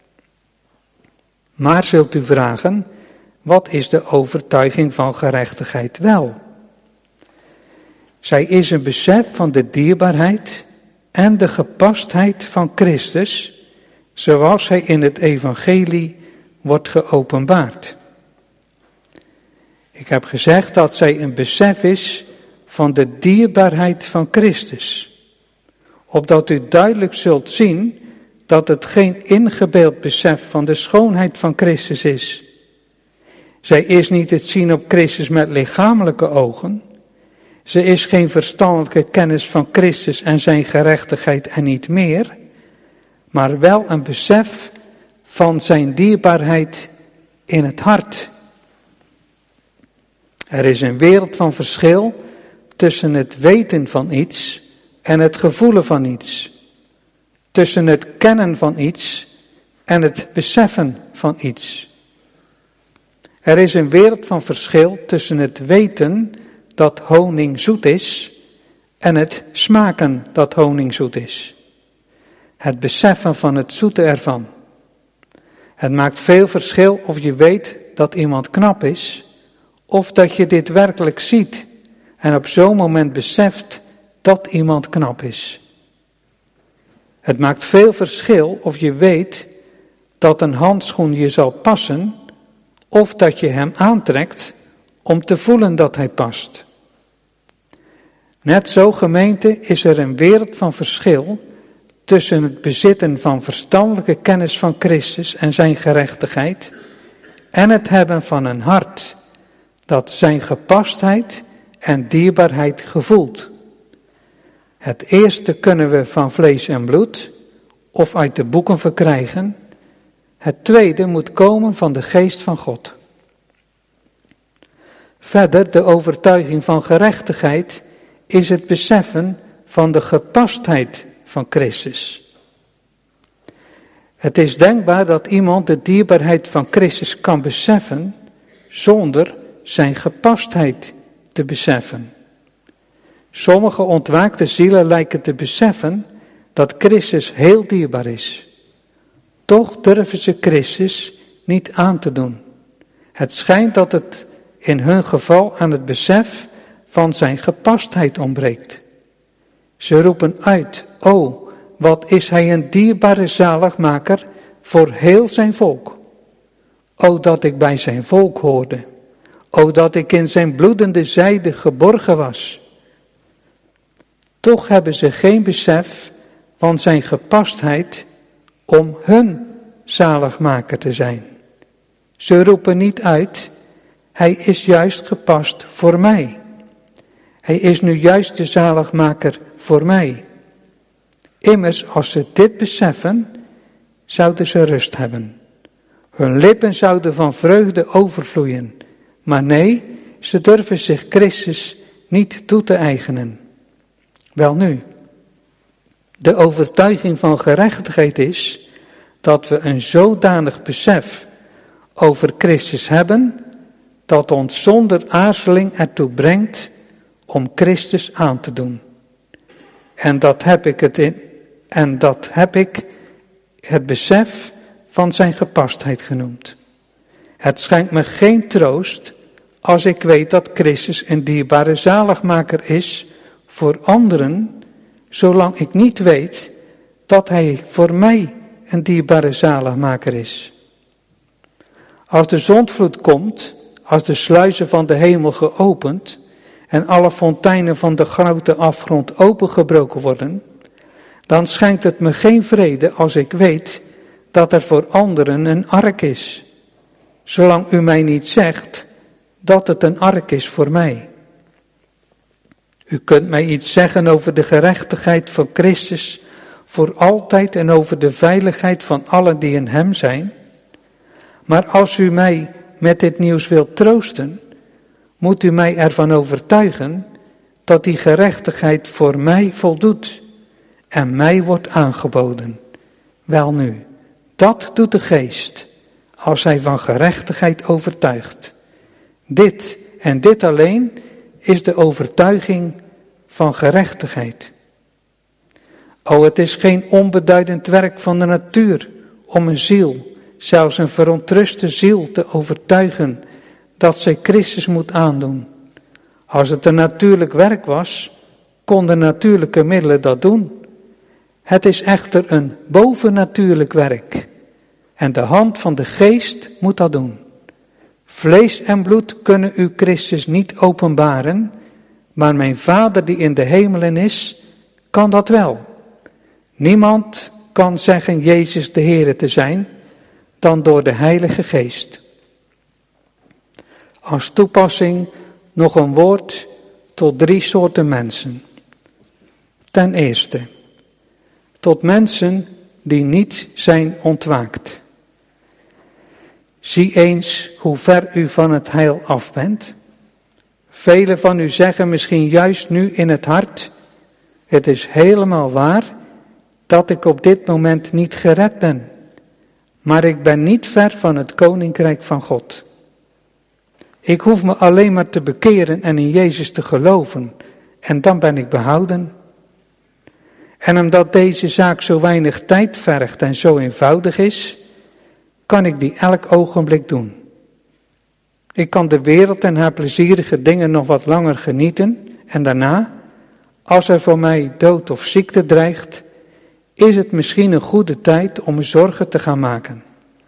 Maar zult u vragen, wat is de overtuiging van gerechtigheid wel? Zij is een besef van de dierbaarheid en de gepastheid van Christus, zoals hij in het evangelie wordt geopenbaard. Ik heb gezegd dat zij een besef is van de dierbaarheid van Christus, opdat u duidelijk zult zien dat het geen ingebeeld besef van de schoonheid van Christus is. Zij is niet het zien op Christus met lichamelijke ogen. Ze is geen verstandelijke kennis van Christus en zijn gerechtigheid en niet meer, maar wel een besef van zijn dierbaarheid in het hart. Er is een wereld van verschil tussen het weten van iets en het gevoelen van iets. Tussen het kennen van iets en het beseffen van iets. Er is een wereld van verschil tussen het weten dat honing zoet is en het smaken dat honing zoet is. Het beseffen van het zoete ervan. Het maakt veel verschil of je weet dat iemand knap is, of dat je dit werkelijk ziet en op zo'n moment beseft dat iemand knap is. Het maakt veel verschil of je weet dat een handschoen je zal passen, of dat je hem aantrekt om te voelen dat hij past. Net zo, gemeente, is er een wereld van verschil tussen het bezitten van verstandelijke kennis van Christus en zijn gerechtigheid en het hebben van een hart dat zijn gepastheid en dierbaarheid gevoelt. Het eerste kunnen we van vlees en bloed of uit de boeken verkrijgen. Het tweede moet komen van de geest van God. Verder, de overtuiging van gerechtigheid is het beseffen van de gepastheid van Christus. Het is denkbaar dat iemand de dierbaarheid van Christus kan beseffen zonder zijn gepastheid te beseffen. Sommige ontwaakte zielen lijken te beseffen dat Christus heel dierbaar is. Toch durven ze Christus niet aan te doen. Het schijnt dat het in hun geval aan het besef van zijn gepastheid ontbreekt. Ze roepen uit, o, wat is hij een dierbare zaligmaker voor heel zijn volk. O, dat ik bij zijn volk hoorde. O, dat ik in zijn bloedende zijde geborgen was. Toch hebben ze geen besef van zijn gepastheid om hun zaligmaker te zijn. Ze roepen niet uit, hij is juist gepast voor mij. Hij is nu juist de zaligmaker voor mij. Immers, als ze dit beseffen, zouden ze rust hebben. Hun lippen zouden van vreugde overvloeien. Maar nee, ze durven zich Christus niet toe te eigenen. Welnu, de overtuiging van gerechtigheid is dat we een zodanig besef over Christus hebben, dat ons zonder aarzeling ertoe brengt om Christus aan te doen. En dat heb ik het in, en dat heb ik het besef van zijn gepastheid genoemd. Het schenkt me geen troost als ik weet dat Christus een dierbare zaligmaker is voor anderen, zolang ik niet weet dat hij voor mij een dierbare zaligmaker is. Als de zondvloed komt, als de sluizen van de hemel geopend en alle fonteinen van de grote afgrond opengebroken worden, dan schenkt het me geen vrede als ik weet dat er voor anderen een ark is, zolang u mij niet zegt dat het een ark is voor mij. U kunt mij iets zeggen over de gerechtigheid van Christus voor altijd en over de veiligheid van allen die in hem zijn. Maar als u mij met dit nieuws wilt troosten, moet u mij ervan overtuigen dat die gerechtigheid voor mij voldoet en mij wordt aangeboden. Welnu, dat doet de geest als hij van gerechtigheid overtuigt. Dit en dit alleen is de overtuiging van gerechtigheid. O, het is geen onbeduidend werk van de natuur om een ziel, zelfs een verontruste ziel, te overtuigen dat zij Christus moet aandoen. Als het een natuurlijk werk was, konden natuurlijke middelen dat doen. Het is echter een bovennatuurlijk werk en de hand van de geest moet dat doen. Vlees en bloed kunnen u Christus niet openbaren, maar mijn Vader die in de hemelen is, kan dat wel. Niemand kan zeggen Jezus de Heere te zijn, dan door de Heilige Geest. Als toepassing nog een woord tot drie soorten mensen. Ten eerste, tot mensen die niet zijn ontwaakt. Zie eens hoe ver u van het heil af bent. Velen van u zeggen misschien juist nu in het hart, het is helemaal waar dat ik op dit moment niet gered ben, maar ik ben niet ver van het koninkrijk van God. Ik hoef me alleen maar te bekeren en in Jezus te geloven en dan ben ik behouden. En omdat deze zaak zo weinig tijd vergt en zo eenvoudig is, kan ik die elk ogenblik doen. Ik kan de wereld en haar plezierige dingen nog wat langer genieten en daarna, als er voor mij dood of ziekte dreigt, is het misschien een goede tijd om me zorgen te gaan maken.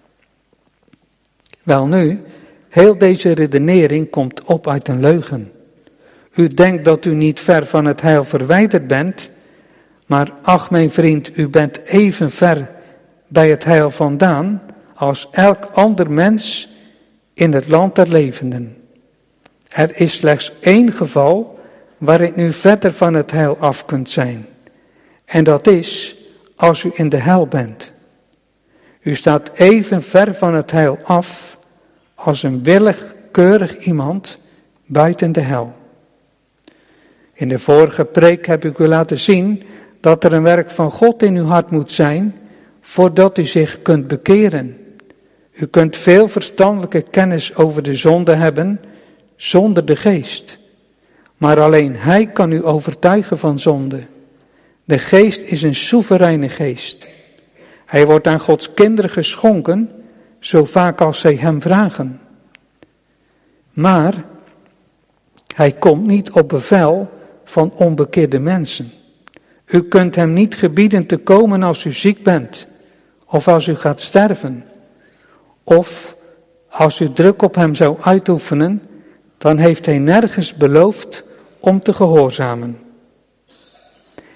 Welnu, heel deze redenering komt op uit een leugen. U denkt dat u niet ver van het heil verwijderd bent, maar ach mijn vriend, u bent even ver bij het heil vandaan als elk ander mens in het land der levenden. Er is slechts één geval waarin u verder van het heil af kunt zijn. En dat is als u in de hel bent. U staat even ver van het heil af als een willekeurig iemand buiten de hel. In de vorige preek heb ik u laten zien dat er een werk van God in uw hart moet zijn voordat u zich kunt bekeren. U kunt veel verstandelijke kennis over de zonde hebben zonder de geest. Maar alleen hij kan u overtuigen van zonde. De geest is een soevereine geest. Hij wordt aan Gods kinderen geschonken, zo vaak als zij hem vragen. Maar hij komt niet op bevel van onbekeerde mensen. U kunt hem niet gebieden te komen als u ziek bent, of als u gaat sterven. Of als u druk op hem zou uitoefenen, dan heeft hij nergens beloofd om te gehoorzamen.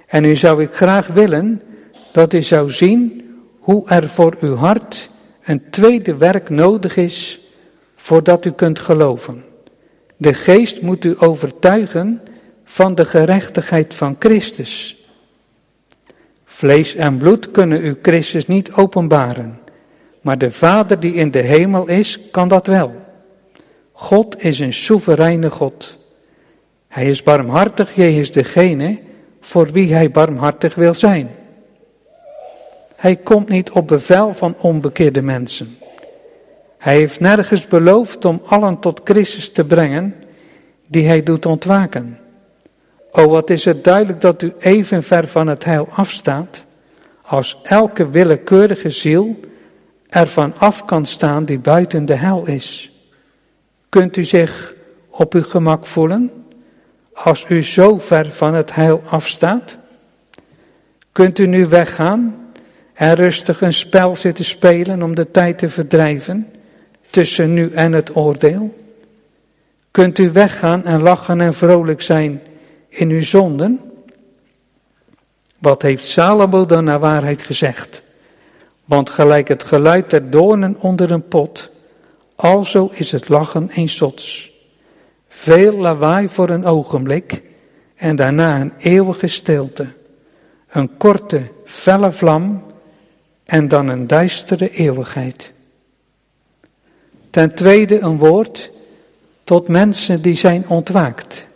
En nu zou ik graag willen dat u zou zien hoe er voor uw hart een tweede werk nodig is voordat u kunt geloven. De geest moet u overtuigen van de gerechtigheid van Christus. Vlees en bloed kunnen u Christus niet openbaren, maar de Vader die in de hemel is, kan dat wel. God is een soevereine God. Hij is barmhartig jegens degene voor wie hij barmhartig wil zijn. Hij komt niet op bevel van onbekeerde mensen. Hij heeft nergens beloofd om allen tot Christus te brengen, die hij doet ontwaken. O, wat is het duidelijk dat u even ver van het heil afstaat, als elke willekeurige ziel ervan af kan staan die buiten de hel is. Kunt u zich op uw gemak voelen, als u zo ver van het heil afstaat? Kunt u nu weggaan en rustig een spel zitten spelen om de tijd te verdrijven tussen nu en het oordeel? Kunt u weggaan en lachen en vrolijk zijn in uw zonden? Wat heeft Salomo dan naar waarheid gezegd? Want gelijk het geluid der doornen onder een pot, alzo is het lachen eens zots. Veel lawaai voor een ogenblik en daarna een eeuwige stilte. Een korte, felle vlam en dan een duistere eeuwigheid. Ten tweede een woord tot mensen die zijn ontwaakt.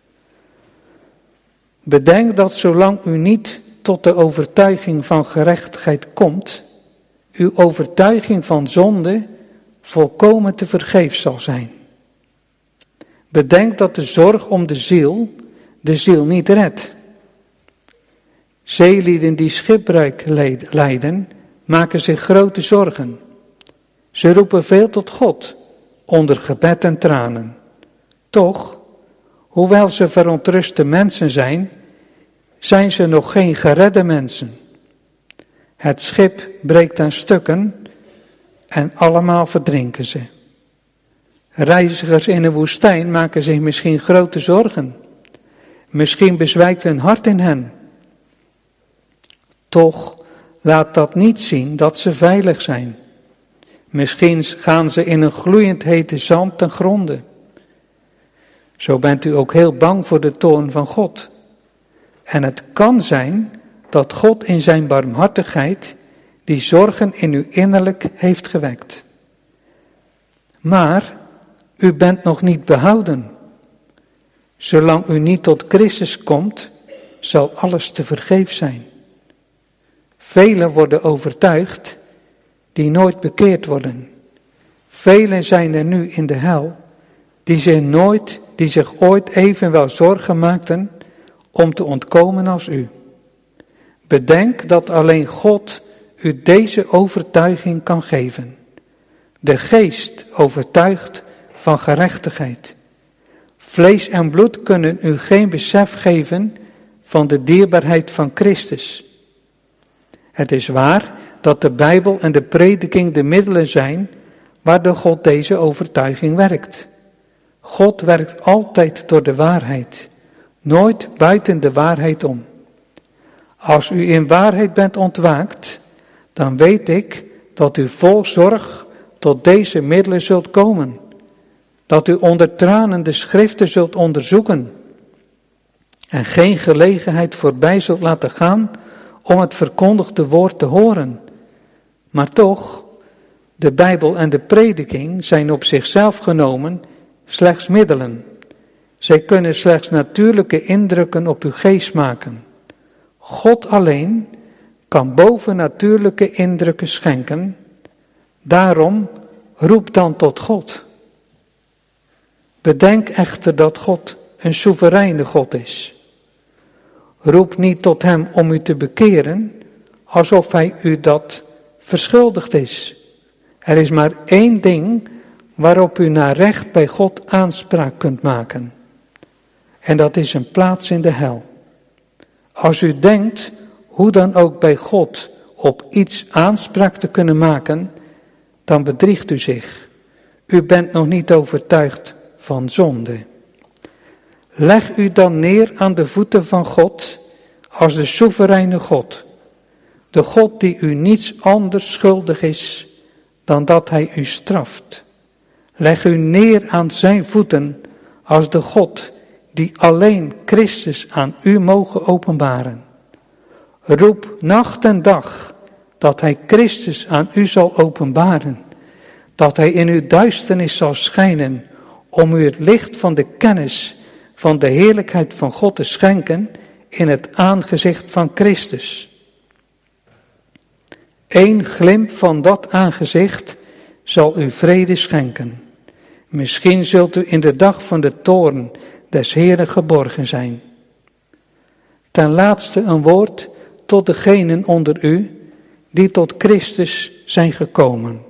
Bedenk dat zolang u niet tot de overtuiging van gerechtigheid komt, uw overtuiging van zonde volkomen te vergeefs zal zijn. Bedenk dat de zorg om de ziel de ziel niet redt. Zeelieden die schipbreuk lijden, maken zich grote zorgen. Ze roepen veel tot God, onder gebed en tranen. Toch, hoewel ze verontruste mensen zijn, zijn ze nog geen geredde mensen. Het schip breekt aan stukken en allemaal verdrinken ze. Reizigers in de woestijn maken zich misschien grote zorgen. Misschien bezwijkt hun hart in hen. Toch laat dat niet zien dat ze veilig zijn. Misschien gaan ze in een gloeiend hete zand ten gronde. Zo bent u ook heel bang voor de toorn van God. En het kan zijn dat God in zijn barmhartigheid die zorgen in u innerlijk heeft gewekt. Maar u bent nog niet behouden. Zolang u niet tot Christus komt, zal alles te vergeefs zijn. Velen worden overtuigd die nooit bekeerd worden. Velen zijn er nu in de hel die zich nooit, die zich ooit evenwel zorgen maakten om te ontkomen als u. Bedenk dat alleen God u deze overtuiging kan geven. De geest overtuigt van gerechtigheid. Vlees en bloed kunnen u geen besef geven van de dierbaarheid van Christus. Het is waar dat de Bijbel en de prediking de middelen zijn waardoor God deze overtuiging werkt. God werkt altijd door de waarheid, nooit buiten de waarheid om. Als u in waarheid bent ontwaakt, dan weet ik dat u vol zorg tot deze middelen zult komen. Dat u onder tranen de schriften zult onderzoeken en geen gelegenheid voorbij zult laten gaan om het verkondigde woord te horen. Maar toch, de Bijbel en de prediking zijn op zichzelf genomen slechts middelen. Zij kunnen slechts natuurlijke indrukken op uw geest maken. God alleen kan bovennatuurlijke indrukken schenken. Daarom roep dan tot God. Bedenk echter dat God een soevereine God is. Roep niet tot hem om u te bekeren, alsof hij u dat verschuldigd is. Er is maar één ding waarop u naar recht bij God aanspraak kunt maken. En dat is een plaats in de hel. Als u denkt, hoe dan ook bij God, op iets aanspraak te kunnen maken, dan bedriegt u zich. U bent nog niet overtuigd van zonde. Leg u dan neer aan de voeten van God, als de soevereine God, de God die u niets anders schuldig is dan dat hij u straft. Leg u neer aan zijn voeten als de God die alleen Christus aan u mogen openbaren. Roep nacht en dag dat hij Christus aan u zal openbaren, dat hij in uw duisternis zal schijnen, om u het licht van de kennis van de heerlijkheid van God te schenken in het aangezicht van Christus. Eén glimp van dat aangezicht zal u vrede schenken. Misschien zult u in de dag van de toorn des Heeren geborgen zijn. Ten laatste een woord tot degenen onder u die tot Christus zijn gekomen.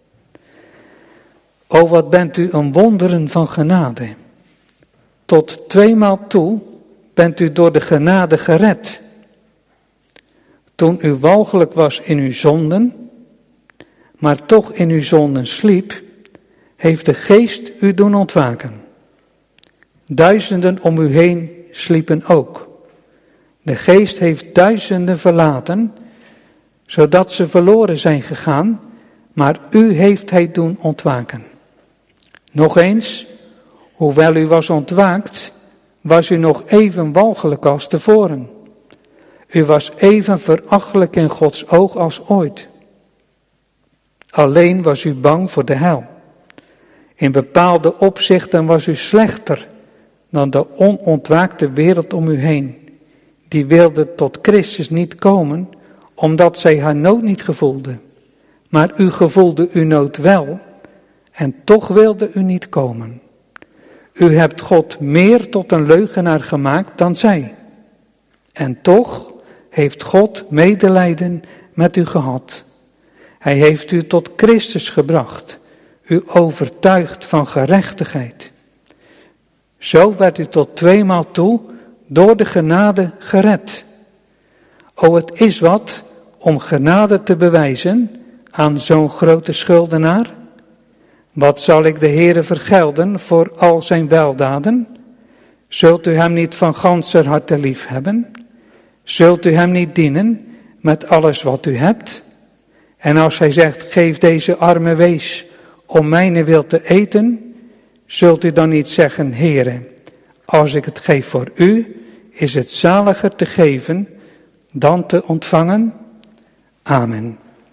O, wat bent u een wonderen van genade. Tot tweemaal toe bent u door de genade gered. Toen u walgelijk was in uw zonden, maar toch in uw zonden sliep, heeft de geest u doen ontwaken. Duizenden om u heen sliepen ook. De geest heeft duizenden verlaten, zodat ze verloren zijn gegaan, maar u heeft hij doen ontwaken. Nog eens, hoewel u was ontwaakt, was u nog even walgelijk als tevoren. U was even verachtelijk in Gods oog als ooit. Alleen was u bang voor de hel. In bepaalde opzichten was u slechter dan de onontwaakte wereld om u heen. Die wilde tot Christus niet komen, omdat zij haar nood niet gevoelde. Maar u gevoelde uw nood wel, en toch wilde u niet komen. U hebt God meer tot een leugenaar gemaakt dan zij. En toch heeft God medelijden met u gehad. Hij heeft u tot Christus gebracht, u overtuigd van gerechtigheid. Zo werd u tot tweemaal toe door de genade gered. O, het is wat om genade te bewijzen aan zo'n grote schuldenaar. Wat zal ik de Heere vergelden voor al zijn weldaden? Zult u hem niet van ganser harte lief hebben? Zult u hem niet dienen met alles wat u hebt? En als hij zegt, geef deze arme wees om mijne wil te eten, zult u dan niet zeggen, Heere, als ik het geef voor u, is het zaliger te geven dan te ontvangen? Amen.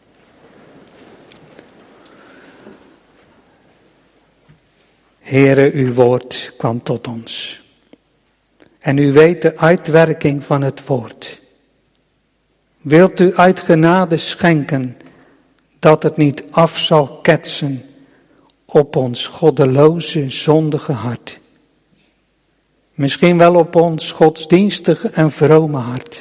Heere, uw woord kwam tot ons. En u weet de uitwerking van het woord. Wilt u uit genade schenken dat het niet af zal ketsen op ons goddeloze, zondige hart. Misschien wel op ons godsdienstige en vrome hart.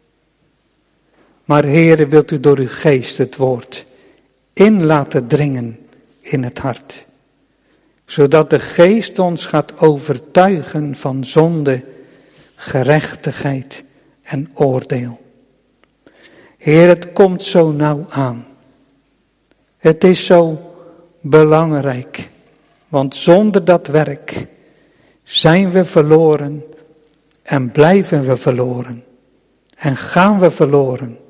Maar Heere, wilt u door uw geest het woord in laten dringen in het hart. Zodat de geest ons gaat overtuigen van zonde, gerechtigheid en oordeel. Heer, het komt zo nauw aan. Het is zo belangrijk, want zonder dat werk zijn we verloren en blijven we verloren en gaan we verloren.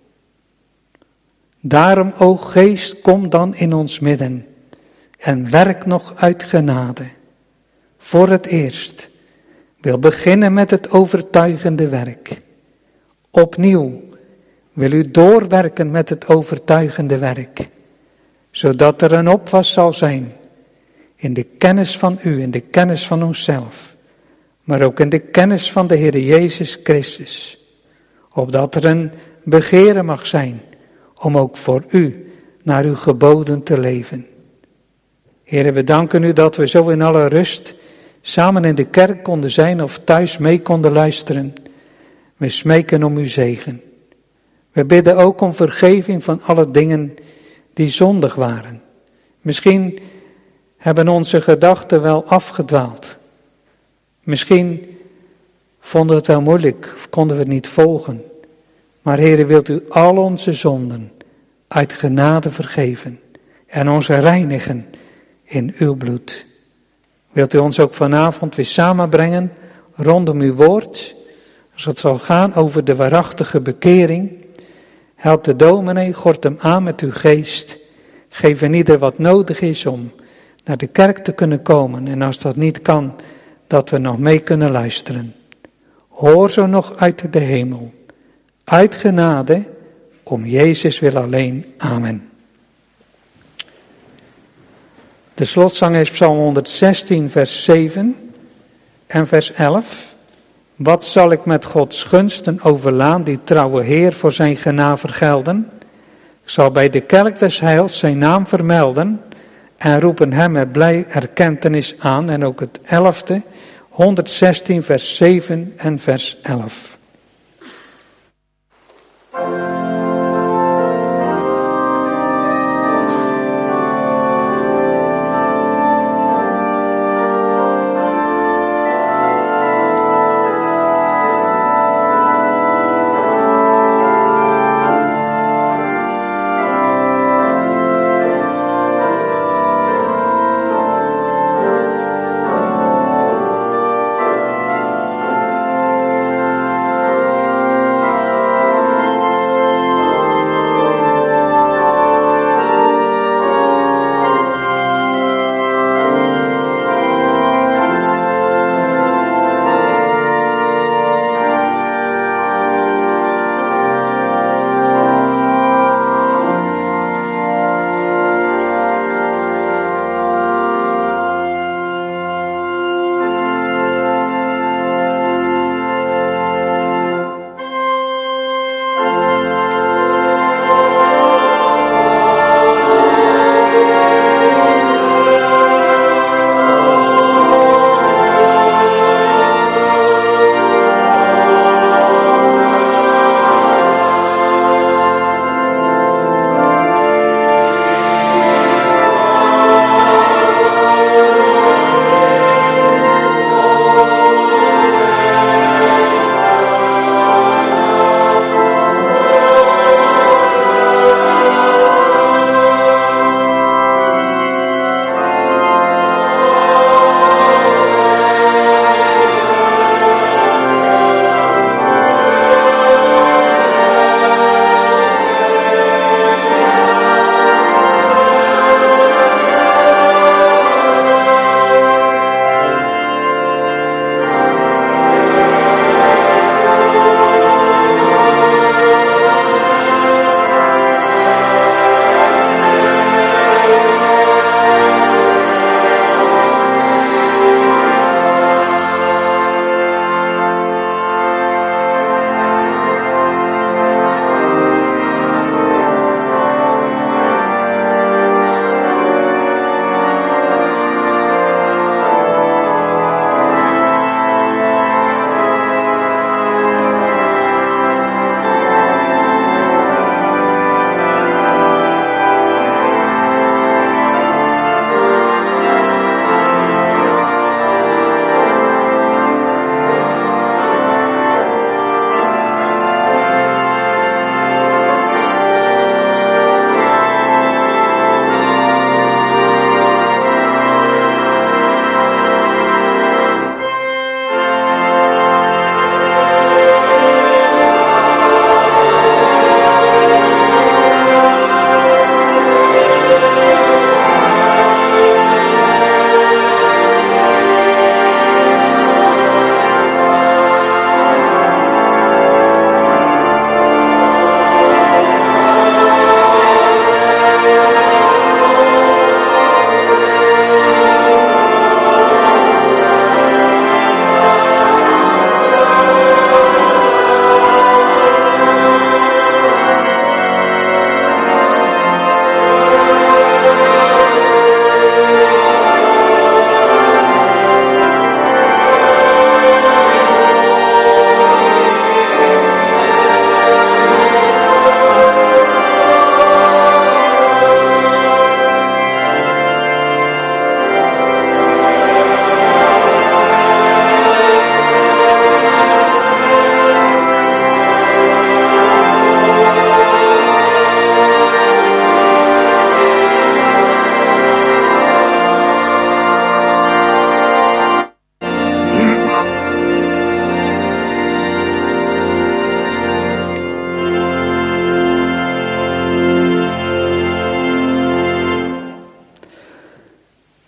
Daarom, o Geest, kom dan in ons midden en werk nog uit genade. Voor het eerst wil beginnen met het overtuigende werk. Opnieuw wil u doorwerken met het overtuigende werk, zodat er een opwas zal zijn in de kennis van u, in de kennis van onszelf, maar ook in de kennis van de Heer Jezus Christus, opdat er een begeren mag zijn om ook voor u naar uw geboden te leven. Heere, we danken u dat we zo in alle rust samen in de kerk konden zijn of thuis mee konden luisteren. We smeken om uw zegen. We bidden ook om vergeving van alle dingen die zondig waren. Misschien hebben onze gedachten wel afgedwaald. Misschien vonden we het wel moeilijk of konden we het niet volgen. Maar Heere, wilt u al onze zonden uit genade vergeven en ons reinigen in uw bloed. Wilt u ons ook vanavond weer samenbrengen rondom uw woord, Als het zal gaan over de waarachtige bekering, help de dominee, gort hem aan met uw geest. Geef een ieder wat nodig is om naar de kerk te kunnen komen. En als dat niet kan, dat we nog mee kunnen luisteren. Hoor zo nog uit de hemel. Uit genade, om Jezus wil alleen. Amen. De slotzang is Psalm honderdzestien, vers zeven en vers elf. Wat zal ik met Gods gunsten overlaan, die trouwe Heer voor zijn genade vergelden? Ik zal bij de kelk des heils zijn naam vermelden en roepen hem met blij erkentenis aan. En ook het elfde, honderdzestien, vers zeven en vers elf.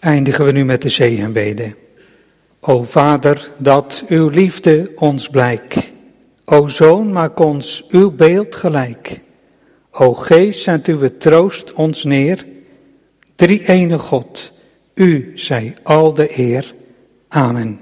Eindigen we nu met de zegenbede. O Vader, dat uw liefde ons blijk. O Zoon, maak ons uw beeld gelijk. O Geest, zend uw troost ons neer. Drie ene God, u zij al de eer. Amen.